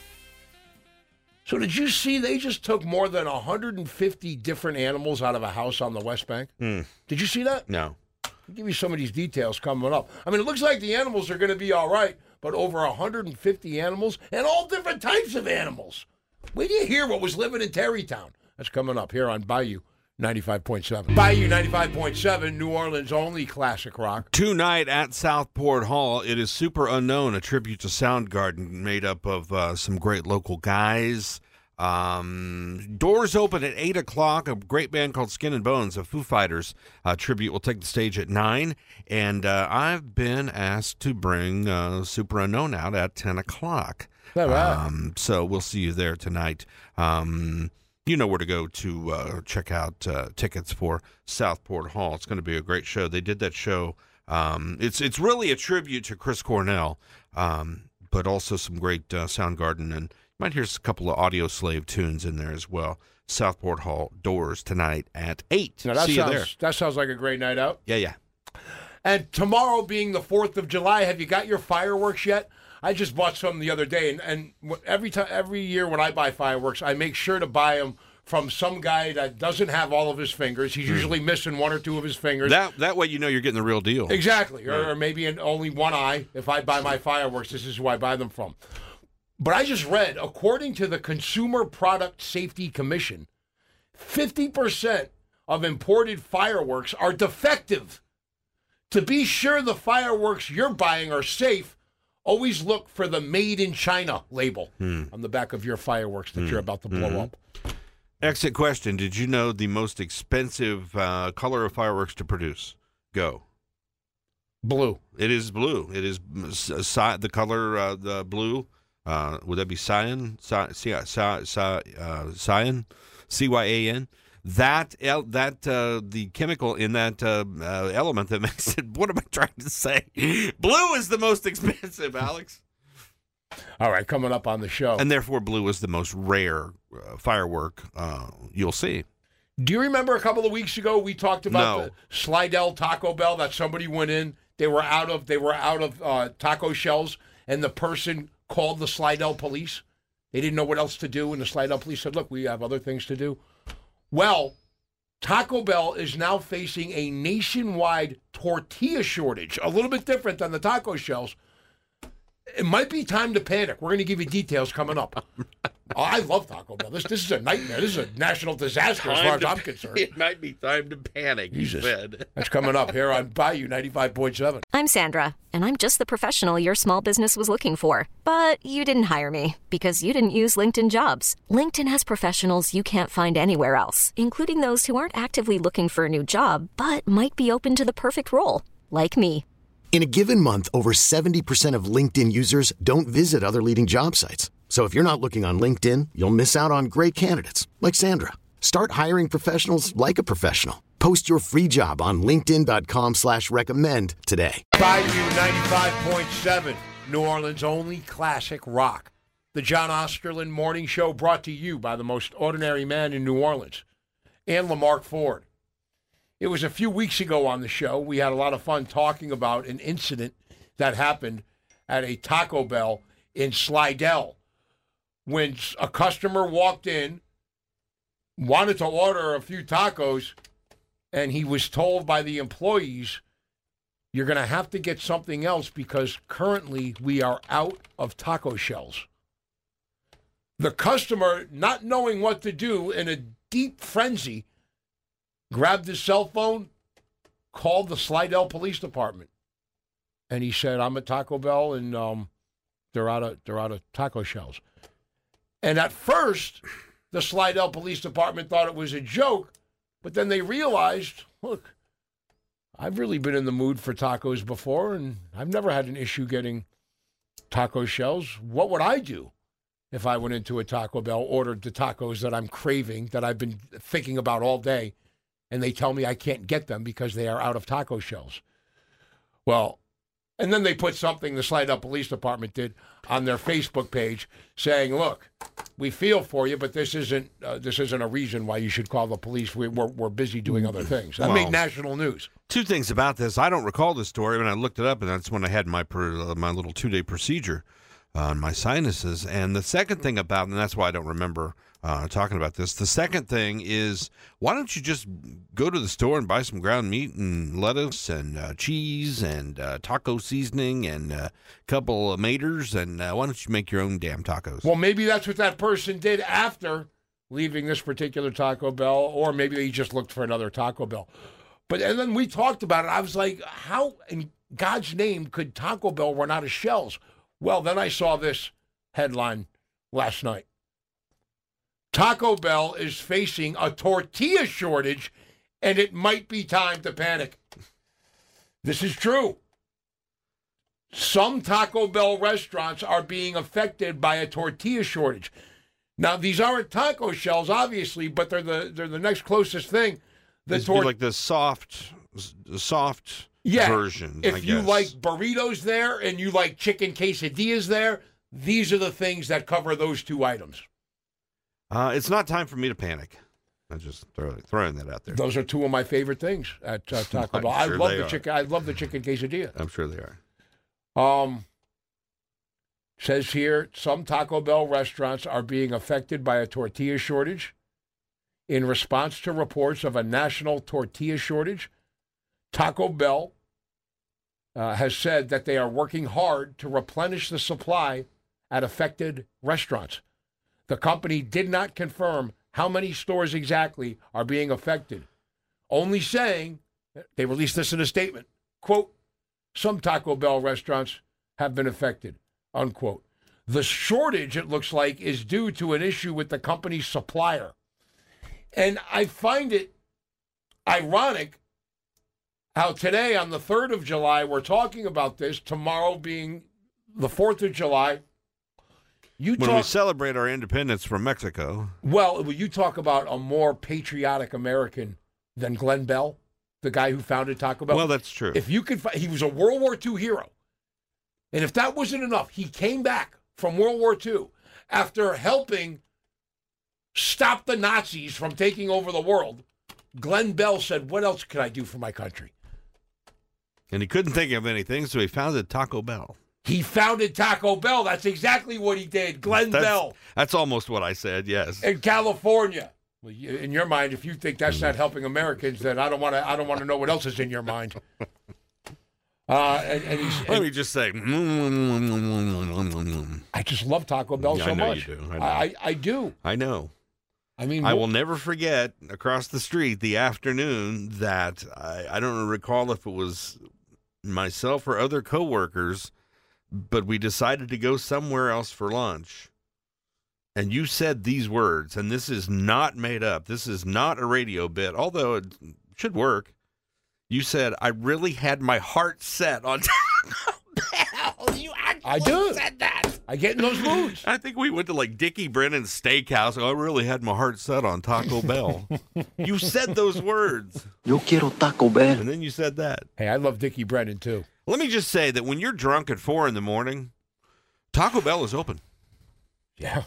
So did you see they just took more than 150 different animals out of a house on the West Bank? Did you see that? No. I'll give you some of these details coming up. I mean, it looks like the animals are going to be all right, but over 150 animals and all different types of animals. Wait till you hear what was living in Terrytown. That's coming up here on Bayou 95.7. Bayou 95.7, New Orleans' only classic rock. Tonight at Southport Hall, it is Super Unknown, a tribute to Soundgarden, made up of some great local guys. Doors open at 8 o'clock. A great band called Skin and Bones, a Foo Fighters tribute, will take the stage at 9. And I've been asked to bring Super Unknown out at 10 o'clock. All right. So we'll see you there tonight. You know where to go to check out tickets for Southport Hall. It's going to be a great show. They did that show. It's really a tribute to Chris Cornell, but also some great Soundgarden, and you might hear a couple of Audio Slave tunes in there as well. Southport Hall, Doors tonight at 8. Now see you there. That sounds like a great night out. Yeah. And tomorrow being the 4th of July, have you got your fireworks yet? I just bought some the other day, and every year when I buy fireworks, I make sure to buy them from some guy that doesn't have all of his fingers. He's usually missing one or two of his fingers. That way you know you're getting the real deal. Exactly. Or maybe only one eye. If I buy my fireworks, this is who I buy them from. But I just read, according to the Consumer Product Safety Commission, 50% of imported fireworks are defective. To be sure the fireworks you're buying are safe, always look for the Made in China label on the back of your fireworks that you're about to blow up. Exit question. Did you know the most expensive color of fireworks to produce? Go. Blue. It is blue. It is the color the blue. Would that be cyan? Cyan? CYAN? That the chemical in that element that makes it. What am I trying to say? Blue is the most expensive, Alex. All right, coming up on the show. And therefore, blue is the most rare firework you'll see. Do you remember a couple of weeks ago we talked about the Slidell Taco Bell that somebody went in? They were out of taco shells, and the person called the Slidell police. They didn't know what else to do, and the Slidell police said, "Look, we have other things to do." Well, Taco Bell is now facing a nationwide tortilla shortage, a little bit different than the taco shells. It might be time to panic. We're going to give you details coming up. I love Taco Bell. This is a nightmare. This is a national disaster as far as I'm concerned. It might be time to panic, Jesus. he said. That's coming up here on Bayou 95.7. I'm Sandra, and I'm just the professional your small business was looking for. But you didn't hire me because you didn't use LinkedIn Jobs. LinkedIn has professionals you can't find anywhere else, including those who aren't actively looking for a new job, but might be open to the perfect role, like me. In a given month, over 70% of LinkedIn users don't visit other leading job sites. So if you're not looking on LinkedIn, you'll miss out on great candidates like Sandra. Start hiring professionals like a professional. Post your free job on linkedin.com/recommend today. Bayou 95.7, New Orleans' only classic rock. The John Osterlin Morning Show, brought to you by the most ordinary man in New Orleans, and Lamarck Ford. It was a few weeks ago on the show. We had a lot of fun talking about an incident that happened at a Taco Bell in Slidell when a customer walked in, wanted to order a few tacos, and he was told by the employees, "You're going to have to get something else because currently we are out of taco shells." The customer, not knowing what to do, in a deep frenzy, grabbed his cell phone, called the Slidell Police Department, and he said, "I'm at Taco Bell, and they're out of taco shells." And at first, the Slidell Police Department thought it was a joke, but then they realized, look, I've really been in the mood for tacos before, and I've never had an issue getting taco shells. What would I do if I went into a Taco Bell, ordered the tacos that I'm craving, that I've been thinking about all day, and they tell me I can't get them because they are out of taco shells? Well, and then they put something, the Slidell Police Department did, on their Facebook page saying, "Look, we feel for you, but this isn't a reason why you should call the police. We're busy doing other things." That made national news. Two things about this. I don't recall this story, but I looked it up, and that's when I had my little 2-day procedure on my sinuses. And the second thing about, and that's why I don't remember talking about this, the second thing is, why don't you just go to the store and buy some ground meat and lettuce and cheese and taco seasoning and a couple of maters, and why don't you make your own damn tacos? Well, maybe that's what that person did after leaving this particular Taco Bell, or maybe they just looked for another Taco Bell. And then we talked about it. I was like, how in God's name could Taco Bell run out of shells? Well, then I saw this headline last night. Taco Bell is facing a tortilla shortage, and it might be time to panic. This is true. Some Taco Bell restaurants are being affected by a tortilla shortage. Now, these aren't taco shells, obviously, but they're the next closest thing. Like the soft version. If you like burritos there and you like chicken quesadillas there, these are the things that cover those two items. It's not time for me to panic. I'm just throwing that out there. Those are two of my favorite things at Taco Bell. I love the chicken. I love the chicken quesadilla. I'm sure they are. Says here, some Taco Bell restaurants are being affected by a tortilla shortage. in response to reports of a national tortilla shortage, Taco Bell has said that they are working hard to replenish the supply at affected restaurants. The company did not confirm how many stores exactly are being affected, only saying, they released this in a statement, quote, some Taco Bell restaurants have been affected, unquote. The shortage, it looks like, is due to an issue with the company's supplier. And I find it ironic how today, on the 3rd of July, we're talking about this, tomorrow being the 4th of July. We celebrate our independence from Mexico. Well, you talk about a more patriotic American than Glenn Bell, the guy who founded Taco Bell. Well, that's true. If you could, he was a World War II hero. And if that wasn't enough, he came back from World War II after helping stop the Nazis from taking over the world. Glenn Bell said, what else can I do for my country? And he couldn't think of anything, so he founded Taco Bell. He founded Taco Bell. That's exactly what he did. Glenn Bell. That's almost what I said, yes. In California. Well, in your mind, if you think that's not helping Americans, then I don't want to know what else is in your mind. Let me just say, I just love Taco Bell so much. You do. I do. I know. I mean, I will never forget across the street the afternoon that I don't recall if it was myself or other coworkers, but we decided to go somewhere else for lunch. And you said these words, and this is not made up. This is not a radio bit, although it should work. You said, I really had my heart set on Taco Bell. You actually said that. I get in those moods. I think we went to like Dickie Brennan's Steakhouse. I really had my heart set on Taco Bell. You said those words. Yo quiero Taco Bell. And then you said that. Hey, I love Dickie Brennan too. Let me just say that when you're drunk at 4 a.m, Taco Bell is open. Yeah.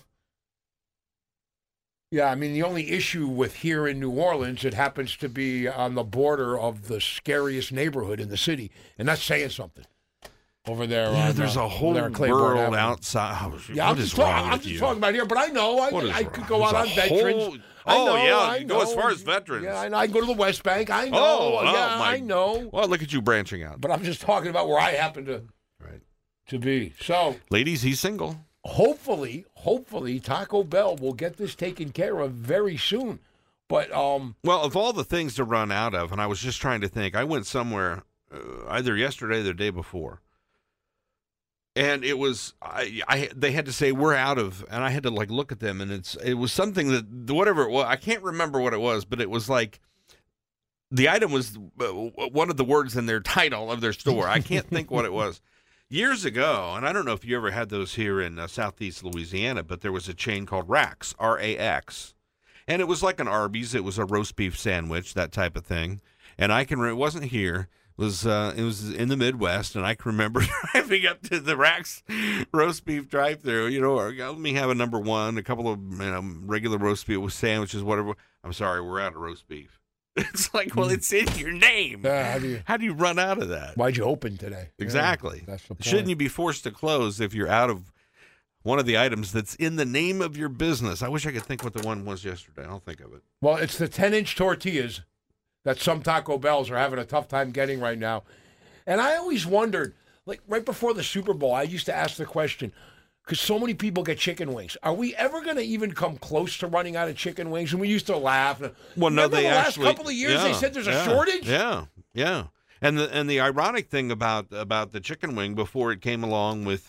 Yeah, I mean, the only issue with here in New Orleans, it happens to be on the border of the scariest neighborhood in the city, and that's saying something. Over there, yeah, there's a whole world outside. Yeah, I'm just talking about here, but I know I could go out on Veterans. I go as far as Veterans. Yeah, I know. I can go to the West Bank. I know. I know. Well, look at you branching out. But I'm just talking about where I happen to be. So, ladies, he's single. Hopefully, Taco Bell will get this taken care of very soon. But well, of all the things to run out of, and I was just trying to think, I went somewhere either yesterday or the day before, and it was they had to say we're out of, and I had to like look at them, and it was something that whatever it was, I can't remember what it was, but it was like the item was one of the words in their title of their store. I can't think what it was. Years ago, and I don't know if you ever had those here in southeast Louisiana, but there was a chain called Rax, R-A-X. And it was like an Arby's. It was a roast beef sandwich, that type of thing. And I can it wasn't here. It was in the Midwest, and I can remember driving up to the Rax roast beef drive-thru, let me have a number one, a couple of regular roast beef with sandwiches, whatever. I'm sorry, we're out of roast beef. It's like, well, it's in your name. How do you run out of that? Why'd you open today? Exactly. Yeah, that's the point. Shouldn't you be forced to close if you're out of one of the items that's in the name of your business? I wish I could think what the one was yesterday. I'll think of it. Well, it's the 10-inch tortillas that some Taco Bells are having a tough time getting right now. And I always wondered, like right before the Super Bowl, I used to ask the question, because so many people get chicken wings. Are we ever going to even come close to running out of chicken wings? And we used to laugh. Well, no, they actually. The last couple of years, they said there's a shortage. Yeah. And the ironic thing about the chicken wing before it came along with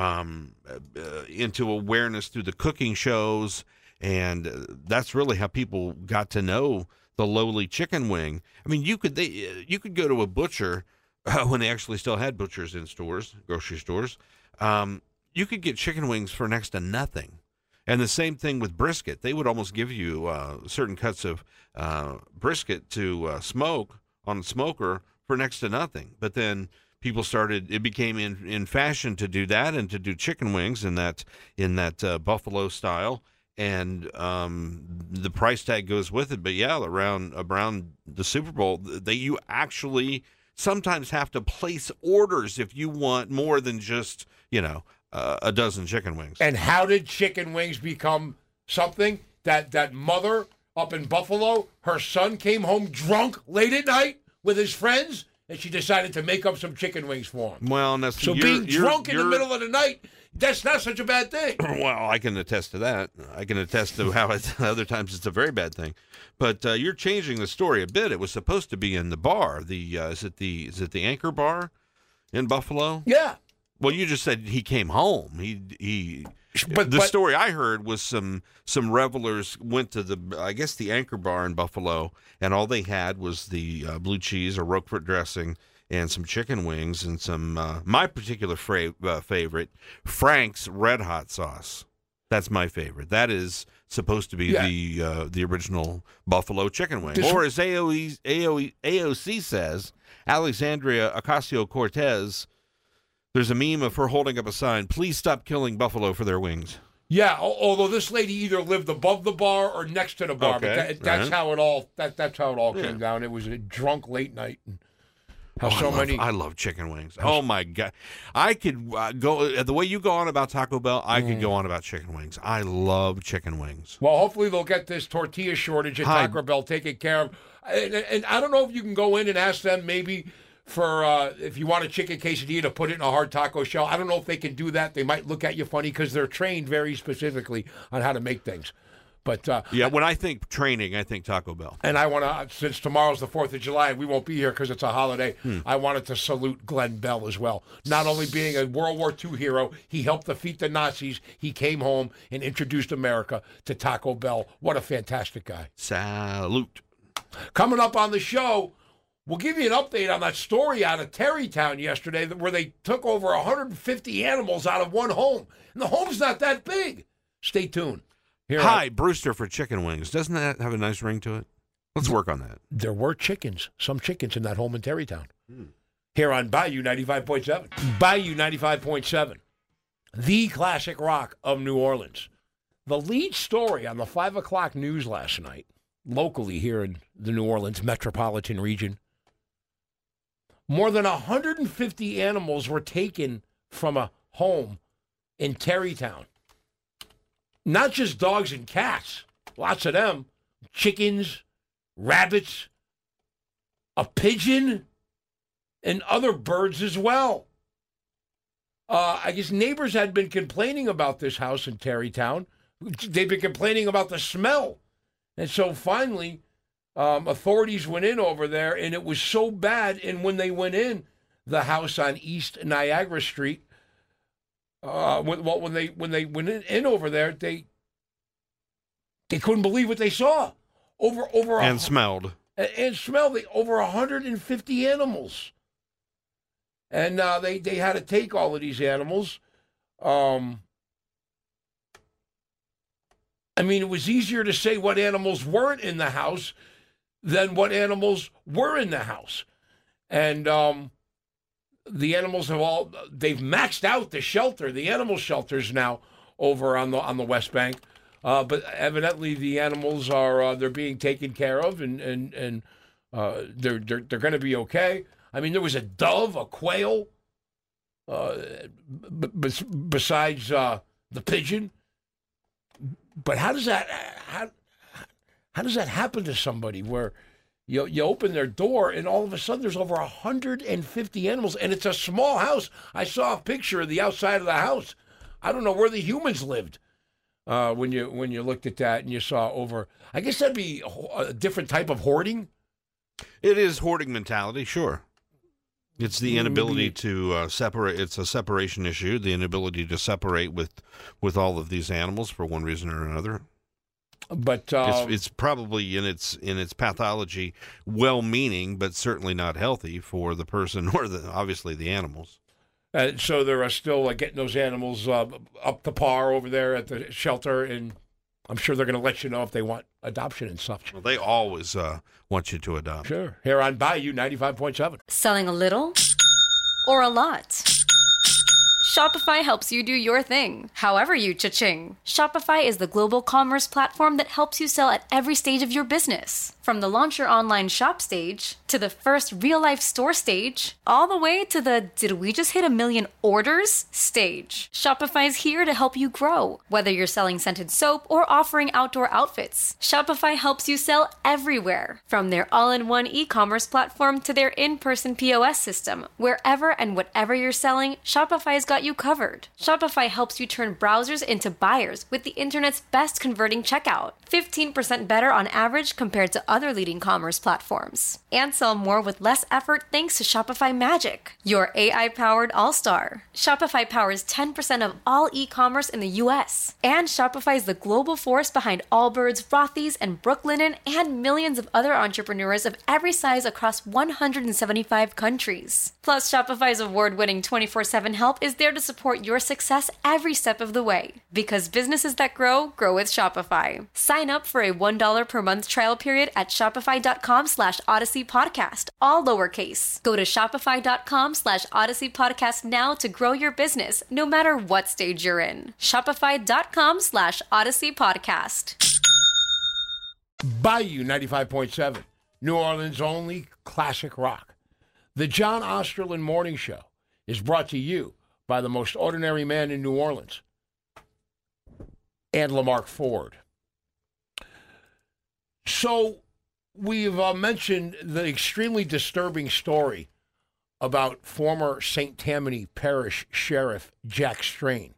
into awareness through the cooking shows, and that's really how people got to know the lowly chicken wing. I mean, you could go to a butcher when they actually still had butchers in stores, grocery stores. You could get chicken wings for next to nothing. And the same thing with brisket. They would almost give you certain cuts of brisket to smoke on the smoker for next to nothing. But then people it became in fashion to do that and to do chicken wings in that buffalo style. And the price tag goes with it. But yeah, around the Super Bowl, you actually sometimes have to place orders if you want more than just, a dozen chicken wings. And how did chicken wings become something that mother up in Buffalo. Her son came home drunk late at night with his friends, and she decided to make up some chicken wings for him. Well, so being drunk in the middle of the night, that's not such a bad thing. Well, I can attest to that. I can attest to how other times it's a very bad thing. But you're changing the story a bit. It was supposed to be in the bar. Is it the Anchor Bar in Buffalo? Yeah. Well, you just said he came home. But the story I heard was some revelers went to the Anchor Bar in Buffalo, and all they had was the blue cheese or Roquefort dressing and some chicken wings and some my particular favorite, Frank's Red Hot sauce. That's my favorite. That is supposed to be the original Buffalo chicken wing, or as AOC says, Alexandria Ocasio-Cortez. There's a meme of her holding up a sign, "Please stop killing buffalo for their wings." Yeah, although this lady either lived above the bar or next to the bar, okay. but that's how it all came down. It was a drunk late night. And I love chicken wings. Oh my God, I could go the way you go on about Taco Bell. I could go on about chicken wings. I love chicken wings. Well, hopefully they'll get this tortilla shortage at Taco Bell taken care of. And I don't know if you can go in and ask them maybe for if you want a chicken quesadilla to put it in a hard taco shell. I don't know if they can do that. They might look at you funny because they're trained very specifically on how to make things. But when I think training, I think Taco Bell. And I want to, since tomorrow's the 4th of July, and we won't be here because it's a holiday, I wanted to salute Glenn Bell as well. Not only being a World War II hero, he helped defeat the Nazis. He came home and introduced America to Taco Bell. What a fantastic guy. Salute. Coming up on the show, we'll give you an update on that story out of Terrytown yesterday where they took over 150 animals out of one home. And the home's not that big. Stay tuned. Hi, Brewster for chicken wings. Doesn't that have a nice ring to it? Let's work on that. There were some chickens in that home in Terrytown. Here on Bayou 95.7. Bayou 95.7, the classic rock of New Orleans. The lead story on the 5 o'clock news last night, locally here in the New Orleans metropolitan region, more than 150 animals were taken from a home in Terrytown. Not just dogs and cats, lots of them, chickens, rabbits, a pigeon, and other birds as well. I guess neighbors had been complaining about this house in Terrytown. They've been complaining about the smell. And so finally, authorities went in over there, and it was so bad. And when they went in, the house on East Niagara Street, when they went in over there, they couldn't believe what they saw. Smelled over 150 animals, and they had to take all of these animals. I mean, it was easier to say what animals weren't in the house than what animals were in the house, and the animals they've maxed out the shelter, the animal shelters now over on the West Bank. But evidently the animals are they're being taken care of and they're going to be okay. I mean, there was a dove, a quail, besides the pigeon. But how does that happen to somebody where you open their door and all of a sudden there's over 150 animals, and it's a small house. I saw a picture of the outside of the house. I don't know where the humans lived when you looked at that and you saw over. I guess that'd be a different type of hoarding. It is hoarding mentality, sure. It's the inability to separate. It's a separation issue. The inability to separate with all of these animals for one reason or another. But it's probably in its pathology well-meaning, but certainly not healthy for the person or obviously the animals. So they're still getting those animals up to par over there at the shelter, and I'm sure they're going to let you know if they want adoption and such. Well, they always want you to adopt. Sure. Here on Bayou 95.7. Selling a little or a lot? Shopify helps you do your thing, however you cha-ching. Shopify is the global commerce platform that helps you sell at every stage of your business. From the launch your online shop stage, to the first real-life store stage, all the way to the did we just hit 1 million orders stage. Shopify's here to help you grow. Whether you're selling scented soap or offering outdoor outfits, Shopify helps you sell everywhere. From their all-in-one e-commerce platform to their in-person POS system, wherever and whatever you're selling, Shopify's got you covered. Shopify helps you turn browsers into buyers with the internet's best converting checkout. 15% better on average compared to other leading commerce platforms. And sell more with less effort thanks to Shopify Magic, your AI-powered all-star. Shopify powers 10% of all e-commerce in the U.S. And Shopify is the global force behind Allbirds, Rothy's, and Brooklinen, and millions of other entrepreneurs of every size across 175 countries. Plus, Shopify's award-winning 24/7 help is there to support your success every step of the way. Because businesses that grow, grow with Shopify. Sign up for a $1 per month trial period at shopify.com/Odyssey Podcast, all lowercase. Go to shopify.com/Odyssey Podcast now to grow your business, no matter what stage you're in. Shopify.com/Odyssey Podcast. Bayou 95.7, New Orleans' only classic rock. The John Osterlin Morning Show is brought to you by the most ordinary man in New Orleans, and Lamarck Ford. So we've mentioned the extremely disturbing story about former St. Tammany Parish Sheriff Jack Strain.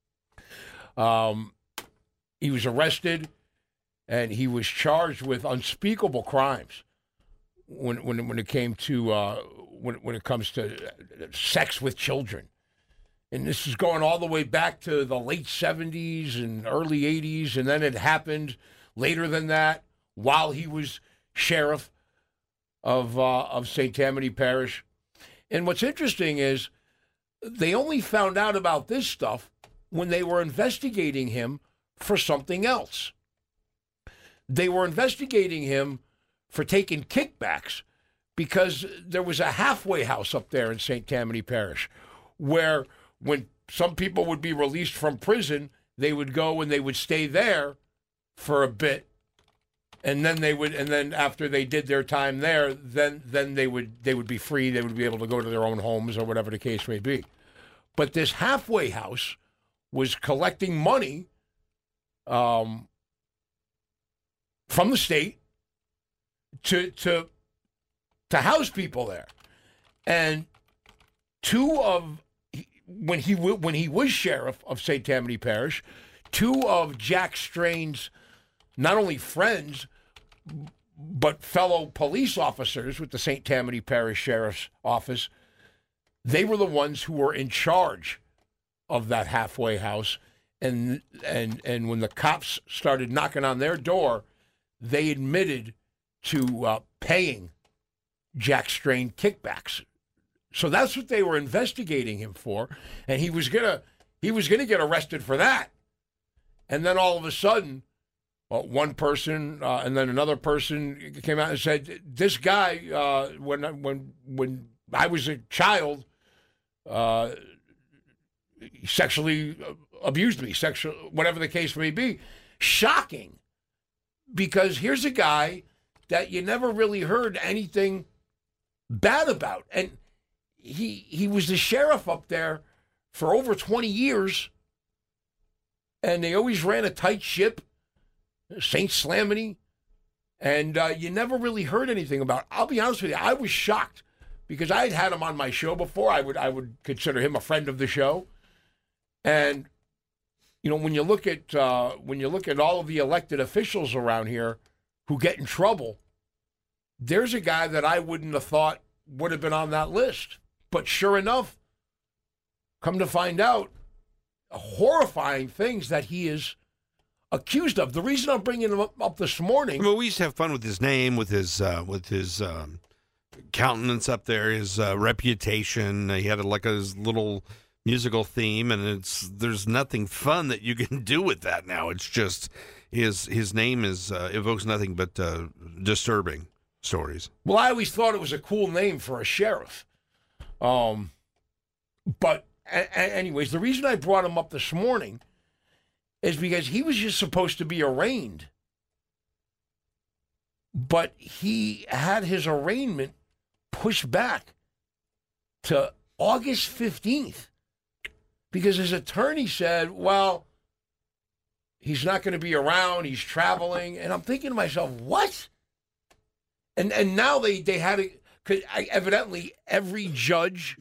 He was arrested and he was charged with unspeakable crimes when it came to when it comes to sex with children. And this is going all the way back to the late 70s and early 80s, and then it happened later than that while he was sheriff of St. Tammany Parish. And what's interesting is they only found out about this stuff when they were investigating him for something else. They were investigating him for taking kickbacks because there was a halfway house up there in St. Tammany Parish where when some people would be released from prison, they would go and they would stay there for a bit. And then after they did their time there, then they would be free. They would be able to go to their own homes or whatever the case may be. But this halfway house was collecting money from the state to house people there. And when he was sheriff of St. Tammany Parish, 2 of Jack Strain's not only friends but fellow police officers with the St. Tammany Parish Sheriff's Office, they were the ones who were in charge of that halfway house. And when the cops started knocking on their door, they admitted to paying Jack Strain kickbacks. So that's what they were investigating him for, and he was gonna get arrested for that. And then all of a sudden, one person and then another person came out and said, "This guy, when I was a child, sexually abused me, whatever the case may be." Shocking, because here's a guy that you never really heard anything bad about, and he was the sheriff up there for over 20 years, and they always ran a tight ship, St. Slaminy, and you never really heard anything about it. I'll be honest with you, I was shocked because I had him on my show before. I would consider him a friend of the show, and you know, when you look at all of the elected officials around here who get in trouble, there's a guy that I wouldn't have thought would have been on that list. But sure enough, come to find out, horrifying things that he is accused of. The reason I'm bringing him up this morning. Well, we used to have fun with his name, with his countenance up there, his reputation. He had his little musical theme, and there's nothing fun that you can do with that now. It's just his name evokes nothing but disturbing stories. Well, I always thought it was a cool name for a sheriff. But anyways, the reason I brought him up this morning is because he was just supposed to be arraigned. But he had his arraignment pushed back to August 15th because his attorney said, well, he's not going to be around, he's traveling. And I'm thinking to myself, what? And now they had to, because evidently every judge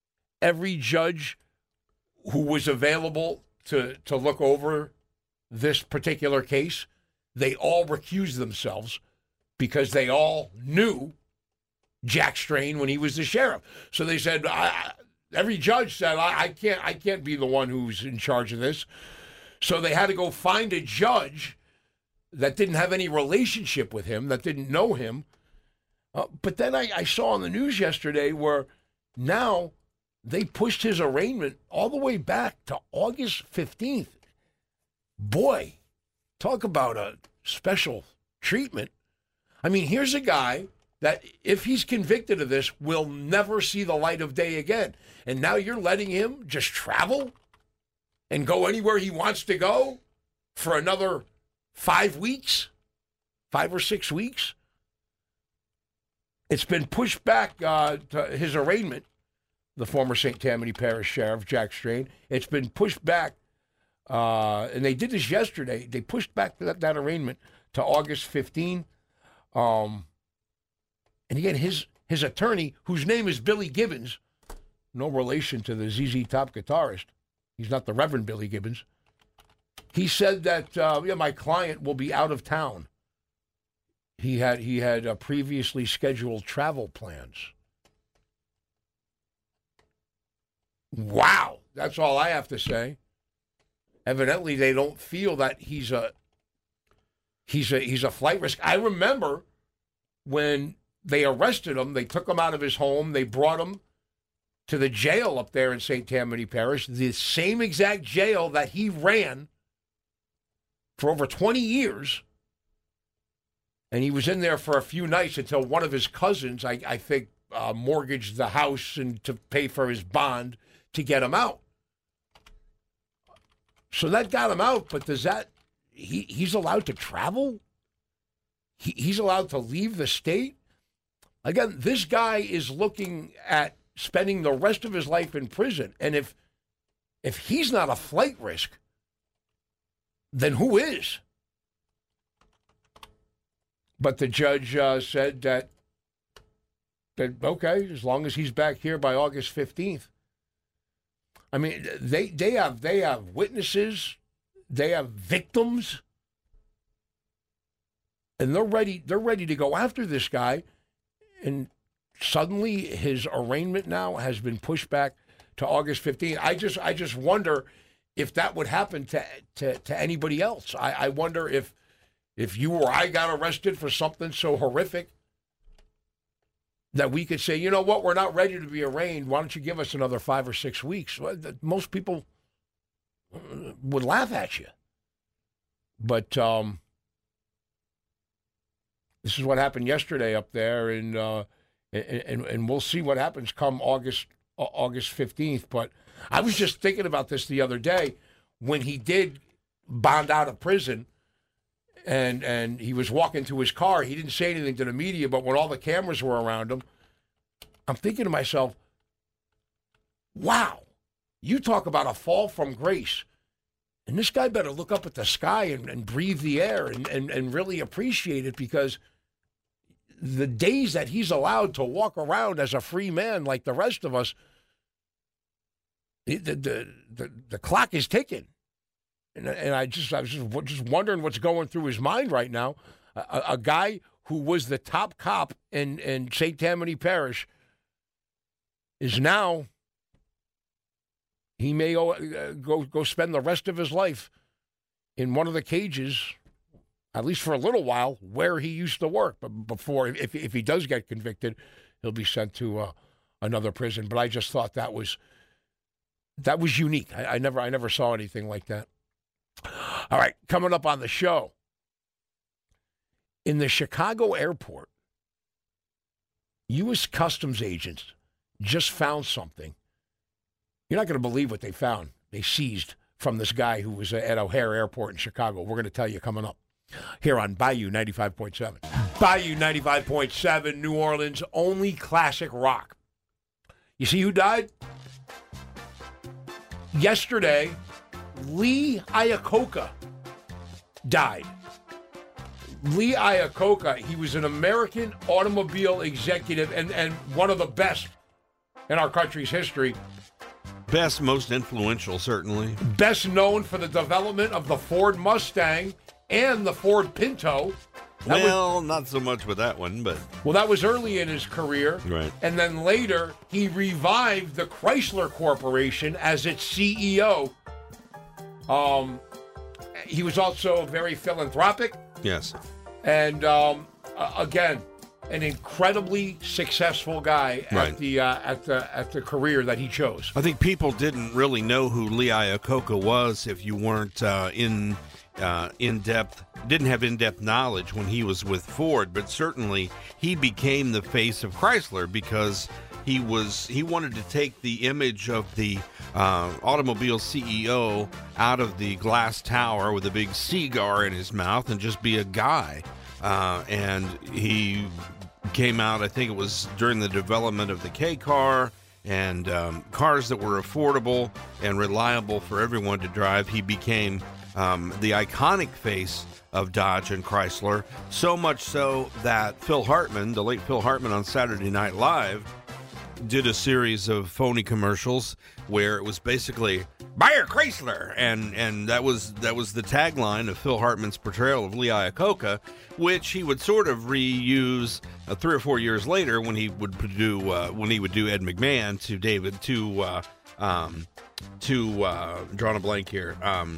who was available to look over this particular case, they all recused themselves because they all knew Jack Strain when he was the sheriff. So they said, every judge said, I can't be the one who's in charge of this. So they had to go find a judge that didn't have any relationship with him, that didn't know him. But then I saw on the news yesterday where now they pushed his arraignment all the way back to August 15th. Boy, talk about a special treatment. I mean, here's a guy that, if he's convicted of this, will never see the light of day again. And now you're letting him just travel and go anywhere he wants to go for another 5 weeks, 5 or 6 weeks. It's been pushed back to his arraignment, the former St. Tammany Parish Sheriff, Jack Strain. It's been pushed back, and they did this yesterday. They pushed back that arraignment to August 15th. And again, his attorney, whose name is Billy Gibbons, no relation to the ZZ Top guitarist. He's not the Reverend Billy Gibbons. He said that my client will be out of town. He had previously scheduled travel plans. Wow, that's all I have to say. Evidently, they don't feel that he's a flight risk. I remember when they arrested him, they took him out of his home, they brought him to the jail up there in St. Tammany Parish, the same exact jail that he ran for over 20 years. And he was in there for a few nights until one of his cousins, I think, mortgaged the house and to pay for his bond to get him out. So that got him out, but does that, he's allowed to travel? He's allowed to leave the state? Again, this guy is looking at spending the rest of his life in prison. And if he's not a flight risk, then who is? But the judge said that okay, as long as he's back here by August 15th. I mean, they have witnesses, they have victims, and they're ready to go after this guy. And suddenly his arraignment now has been pushed back to August 15th. I just wonder if that would happen to anybody else. I wonder if you or I got arrested for something so horrific that we could say, you know what, we're not ready to be arraigned. Why don't you give us another 5 or 6 weeks? Well, most people would laugh at you. But this is what happened yesterday up there, and we'll see what happens come August 15th. But I was just thinking about this the other day when he did bond out of prison. And he was walking to his car. He didn't say anything to the media, but when all the cameras were around him, I'm thinking to myself, wow, you talk about a fall from grace. And this guy better look up at the sky and breathe the air and really appreciate it, because the days that he's allowed to walk around as a free man like the rest of us, the clock is ticking. And I was just wondering what's going through his mind right now. A guy who was the top cop in St. Tammany Parish is now, he may go spend the rest of his life in one of the cages, at least for a little while, where he used to work. But before, if he does get convicted, he'll be sent to another prison. But I just thought that was unique. I never saw anything like that. All right, coming up on the show, in the Chicago airport, U.S. Customs agents just found something You're not going to believe what they found. They seized from this guy who was at O'Hare Airport in Chicago. We're going to tell you coming up here on Bayou 95.7. Bayou 95.7, New Orleans' only classic rock. You see who died? Yesterday, Lee Iacocca died. Lee Iacocca, he was an American automobile executive and one of the best in our country's history. Best, most influential, certainly. Best known for the development of the Ford Mustang and the Ford Pinto. Not so much with that one, but... Well, that was early in his career. Right. And then later, he revived the Chrysler Corporation as its CEO. He was also very philanthropic. Yes. And, again, an incredibly successful guy at the career that he chose. I think people didn't really know who Lee Iacocca was if you weren't didn't have in-depth knowledge when he was with Ford, but certainly he became the face of Chrysler because he wanted to take the image of the automobile CEO out of the glass tower with a big cigar in his mouth and just be a guy. And he came out, I think it was during the development of the K car and cars that were affordable and reliable for everyone to drive. He became the iconic face of Dodge and Chrysler, so much so that Phil Hartman, the late Phil Hartman on Saturday Night Live, did a series of phony commercials where it was basically buy a Chrysler, and that was the tagline of Phil Hartman's portrayal of Lee Iacocca, which he would sort of reuse 3 or 4 years later when he would do Ed McMahon drawing a blank here,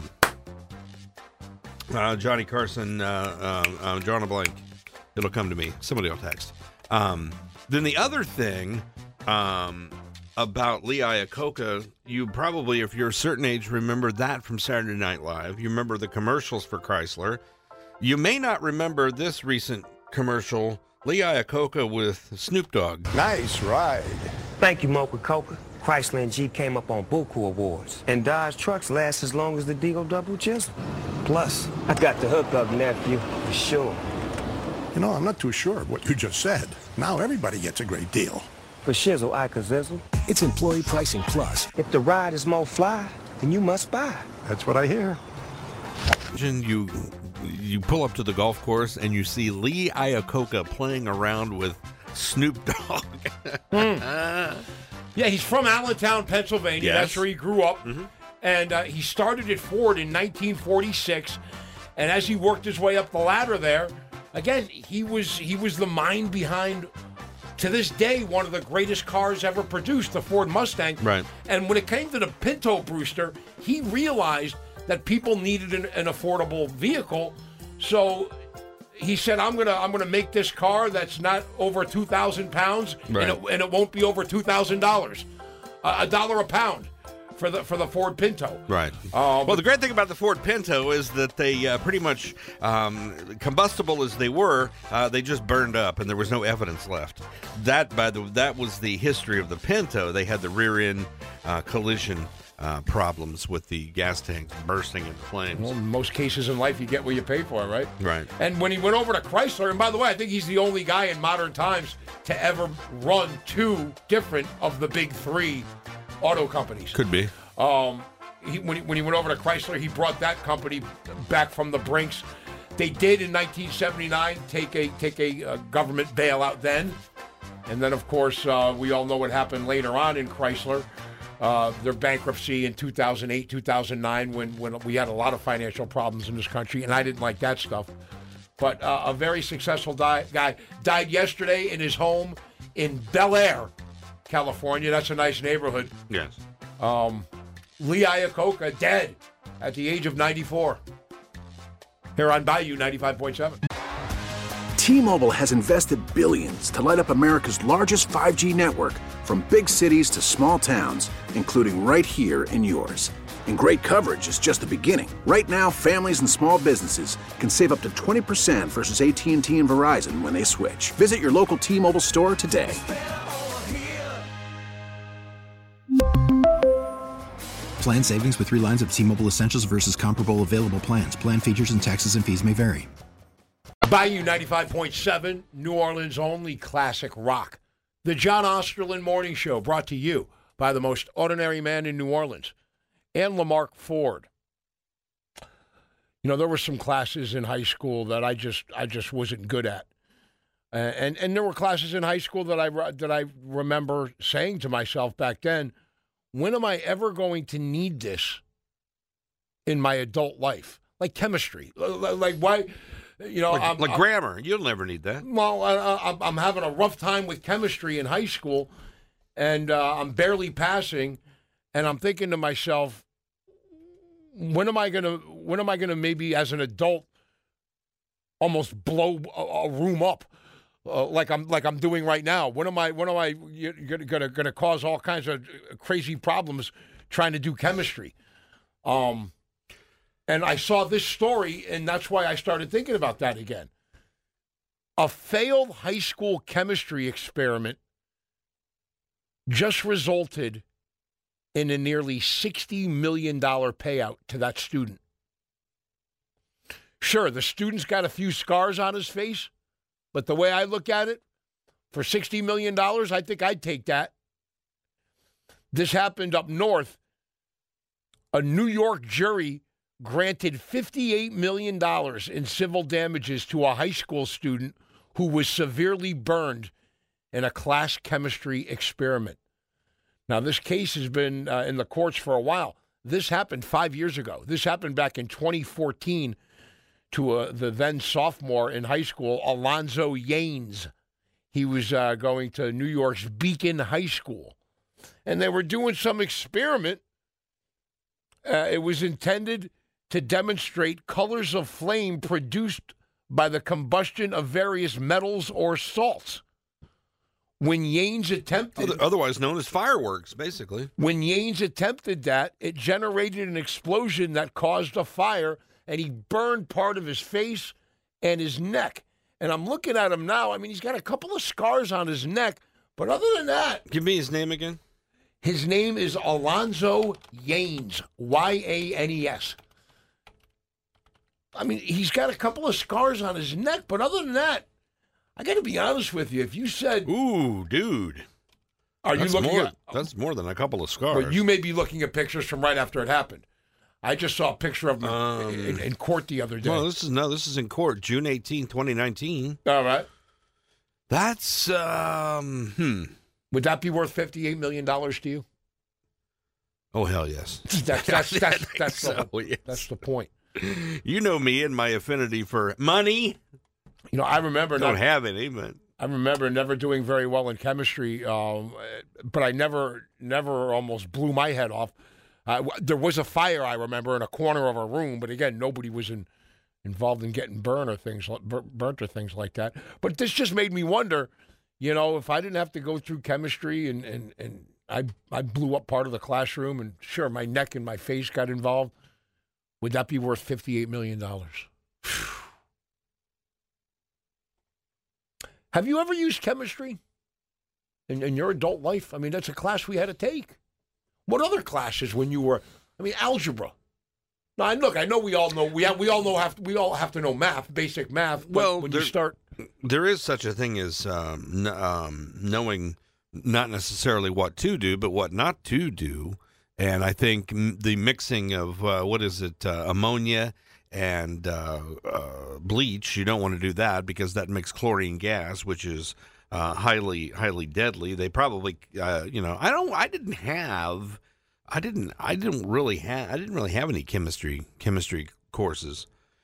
Johnny Carson, drawing a blank. It'll come to me. Somebody will text. Then the other thing about Lee Iacocca, you probably, if you're a certain age, remember that from Saturday Night Live. You remember the commercials for Chrysler. You may not remember this recent commercial, Lee Iacocca with Snoop Dogg. Nice ride. Thank you, Mocha Coca. Chrysler and Jeep came up on Buku Awards, and Dodge trucks last as long as the Deagle Double Chisel. Plus, I got the hookup, nephew, for sure. You know, I'm not too sure of what you just said. Now everybody gets a great deal. For shizzle, I could zizzle. It's employee pricing plus. If the ride is more fly, then you must buy. That's what I hear. You pull up to the golf course and you see Lee Iacocca playing around with Snoop Dogg. Yeah, he's from Allentown, Pennsylvania. Yes. That's where he grew up. Mm-hmm. And he started at Ford in 1946. And as he worked his way up the ladder there, again, he was the mind behind, to this day, one of the greatest cars ever produced, the Ford Mustang. Right. And when it came to the Pinto Brewster, he realized that people needed an affordable vehicle. So he said, I'm gonna make this car that's not over 2,000 pounds, right, and it won't be over $2,000, $1 a pound for the Ford Pinto. Right. Well, the great thing about the Ford Pinto is that they pretty much, combustible as they were, they just burned up, and there was no evidence left. That was the history of the Pinto. They had the rear end collision problems with the gas tank bursting into flames. Well, in most cases in life, you get what you pay for, right? Right. And when he went over to Chrysler, and by the way, I think he's the only guy in modern times to ever run two different of the big three auto companies. Could be. When he went over to Chrysler, he brought that company back from the brinks. They did in 1979 take a government bailout then, and then of course we all know what happened later on in Chrysler. Their bankruptcy in 2008, 2009, when we had a lot of financial problems in this country, and I didn't like that stuff. But a very successful guy died yesterday in his home in Bel Air, California. That's a nice neighborhood. Yes. Lee Iacocca dead at the age of 94. Here on Bayou 95.7. T-Mobile has invested billions to light up America's largest 5G network, from big cities to small towns, including right here in yours. And great coverage is just the beginning. Right now, families and small businesses can save up to 20% versus AT&T and Verizon when they switch. Visit your local T-Mobile store today. Plan savings with 3 lines of T-Mobile Essentials versus comparable available plans. Plan features and taxes and fees may vary. Bayou 95.7, New Orleans' only classic rock. The John Osterlin Morning Show, brought to you by the most ordinary man in New Orleans, and Lamarck Ford. You know, there were some classes in high school that I just wasn't good at. And there were classes in high school that I remember saying to myself back then, when am I ever going to need this in my adult life? Like chemistry. Like why, you know. Like grammar. You'll never need that. Well, I'm having a rough time with chemistry in high school, and I'm barely passing, and I'm thinking to myself, when am I gonna maybe as an adult almost blow a room up? Like I'm doing right now. When am I gonna cause all kinds of crazy problems trying to do chemistry? And I saw this story, and that's why I started thinking about that again. A failed high school chemistry experiment just resulted in a nearly $60 million payout to that student. Sure, the student's got a few scars on his face, but the way I look at it, for $60 million, I think I'd take that. This happened up north. A New York jury granted $58 million in civil damages to a high school student who was severely burned in a class chemistry experiment. Now, this case has been in the courts for a while. This happened 5 years ago. This happened back in 2014. To the then sophomore in high school, Alonzo Yanes. He was going to New York's Beacon High School. And they were doing some experiment. It was intended to demonstrate colors of flame produced by the combustion of various metals or salts. When Yanes attempted... Otherwise known as fireworks, basically. When Yanes attempted that, it generated an explosion that caused a fire, and he burned part of his face and his neck. And I'm looking at him now. I mean, he's got a couple of scars on his neck. But other than that... Give me his name again. His name is Alonzo Yanes. Yanes. I mean, he's got a couple of scars on his neck. But other than that, I got to be honest with you. If you said... Ooh, dude. Are you looking at... That's more than a couple of scars. But you may be looking at pictures from right after it happened. I just saw a picture of him in court the other day. Well, this is in court, June 18, 2019. All right. That's Would that be worth $58 million to you? Oh, hell yes. That's the point. You know me and my affinity for money. You know, I remember don't have any, but I remember never doing very well in chemistry, but I never almost blew my head off. There was a fire, I remember, in a corner of a room, but again, nobody was involved in getting burnt or things like that. But this just made me wonder, you know, if I didn't have to go through chemistry and I blew up part of the classroom, and sure, my neck and my face got involved, would that be worth $58 million? Have you ever used chemistry in your adult life? I mean, that's a class we had to take. What other classes when you were? I mean, algebra. Now, look, I know we all have to know math, basic math. Well, when you start, there is such a thing as knowing not necessarily what to do, but what not to do. And I think the mixing of ammonia and bleach. You don't want to do that because that makes chlorine gas, which is highly deadly. They probably I didn't really have any chemistry courses.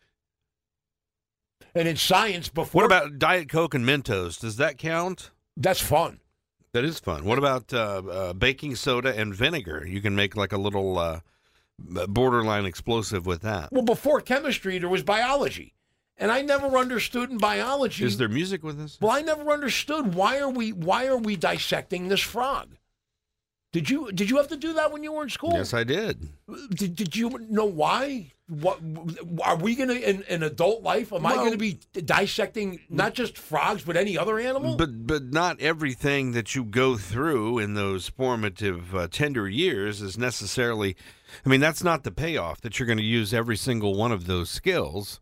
And in science, before... What about Diet Coke and Mentos? Does that count? That's fun. That is fun. What about baking soda and vinegar? You can make like a little borderline explosive with that. Well, before chemistry, there was biology. And I never understood in biology... Is there music with this? Well, I never understood why are we dissecting this frog? Did you have to do that when you were in school? Yes, I did. Did you know why? what are we going to in adult life? Am I going to be dissecting not just frogs but any other animal? But not everything that you go through in those formative tender years is necessarily. I mean, that's not the payoff that you're going to use every single one of those skills.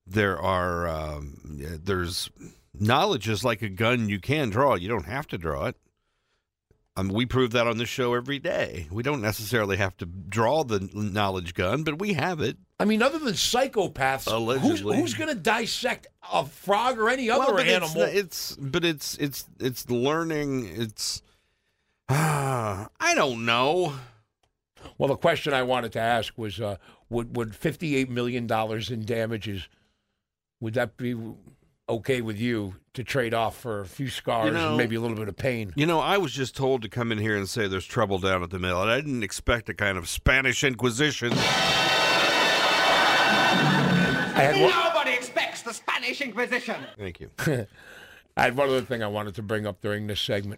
There's knowledge is like a gun you can draw. You don't have to draw it. We prove that on this show every day. We don't necessarily have to draw the knowledge gun, but we have it. I mean, other than psychopaths, who's going to dissect a frog or any other animal? It's learning. It's I don't know. Well, the question I wanted to ask was, would $58 million in damages, would that be okay with you to trade off for a few scars and maybe a little bit of pain? You know, I was just told to come in here and say there's trouble down at the mill, and I didn't expect a kind of Spanish Inquisition. Nobody expects the Spanish Inquisition. Thank you. I had one other thing I wanted to bring up during this segment.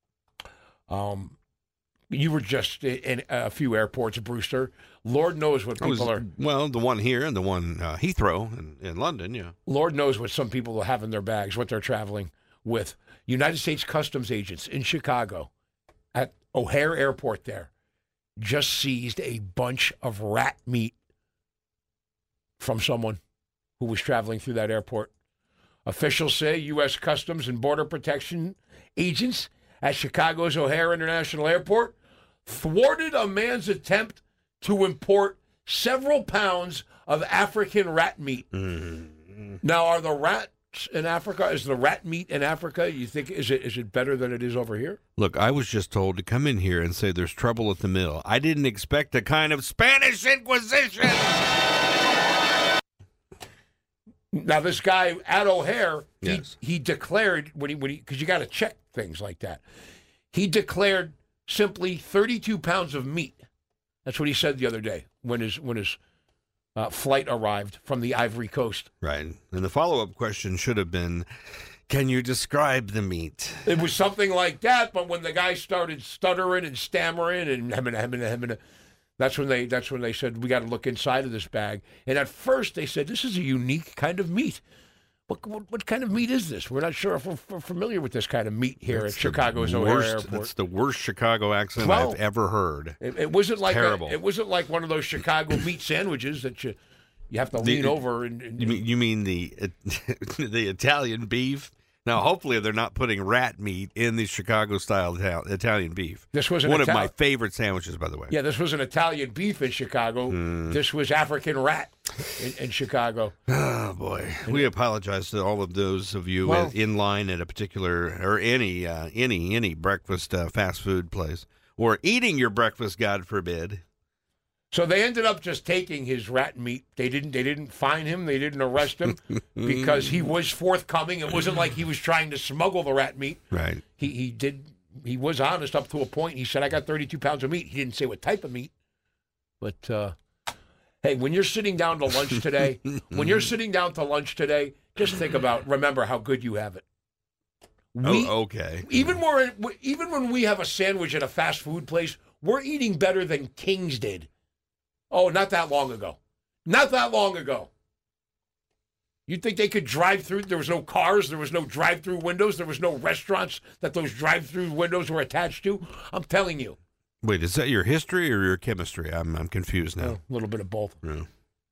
You were just in a few airports, Brewster. Lord knows what people are. Well, the one here and the one Heathrow in London, yeah. Lord knows what some people have in their bags, what they're traveling with. United States Customs agents in Chicago at O'Hare Airport there just seized a bunch of rat meat from someone who was traveling through that airport. Officials say U.S. Customs and Border Protection agents at Chicago's O'Hare International Airport thwarted a man's attempt to import several pounds of African rat meat. Mm-hmm. Now, are the rats in Africa, is the rat meat in Africa, you think, is it better than it is over here? Look, I was just told to come in here and say there's trouble at the mill. I didn't expect a kind of Spanish Inquisition. Now, this guy at O'Hare, he declared, because you got to check things like that, he declared simply 32 pounds of meat. That's what he said the other day when his flight arrived from the Ivory Coast. Right. And the follow-up question should have been, can you describe the meat? It was something like that, but when the guy started stuttering and stammering and that's when they said, we got to look inside of this bag. And at first they said, this is a unique kind of meat. What kind of meat is this? We're not sure if we're familiar with this kind of meat here at Chicago's O'Hare Airport. That's the worst Chicago accent I've ever heard. It wasn't like terrible. It wasn't like one of those Chicago meat sandwiches that you have to lean over and you mean the Italian beef? Now, hopefully, they're not putting rat meat in the Chicago-style Italian beef. This was one of my favorite sandwiches, by the way. Yeah, this was an Italian beef in Chicago. This was African rat in Chicago. Oh, boy. We apologize to all of those of you in line at a particular, or any breakfast fast food place, or eating your breakfast, God forbid. So they ended up just taking his rat meat. They didn't fine him. They didn't arrest him because he was forthcoming. It wasn't like he was trying to smuggle the rat meat. Right. He was honest up to a point. He said, I got 32 pounds of meat. He didn't say what type of meat. But, hey, when you're sitting down to lunch today, just remember how good you have it. Okay. Even when we have a sandwich at a fast food place, we're eating better than King's did. Oh, not that long ago. You'd think they could drive through? There was no cars. There was no drive-through windows. There was no restaurants that those drive-through windows were attached to. I'm telling you. Wait, is that your history or your chemistry? I'm confused now. A little bit of both. Yeah.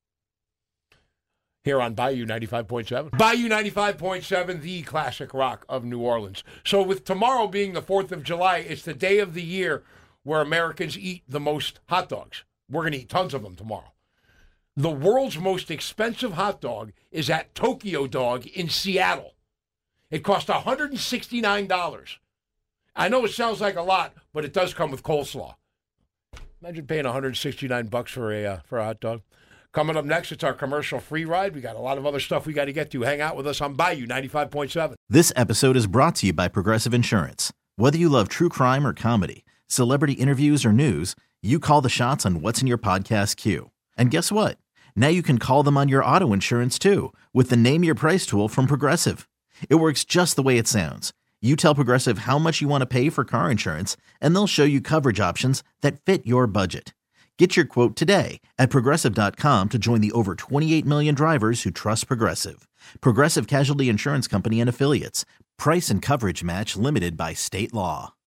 Here on Bayou 95.7. Bayou 95.7, the classic rock of New Orleans. So with tomorrow being the 4th of July, it's the day of the year where Americans eat the most hot dogs. We're going to eat tons of them tomorrow. The world's most expensive hot dog is at Tokyo Dog in Seattle. It costs $169. I know it sounds like a lot, but it does come with coleslaw. Imagine paying $169 for a hot dog. Coming up next, it's our commercial-free ride. We got a lot of other stuff we got to get to. Hang out with us on Bayou 95.7. This episode is brought to you by Progressive Insurance. Whether you love true crime or comedy, celebrity interviews or news, you call the shots on what's in your podcast queue. And guess what? Now you can call them on your auto insurance too with the Name Your Price tool from Progressive. It works just the way it sounds. You tell Progressive how much you want to pay for car insurance, and they'll show you coverage options that fit your budget. Get your quote today at Progressive.com to join the over 28 million drivers who trust Progressive. Progressive Casualty Insurance Company and Affiliates. Price and coverage match limited by state law.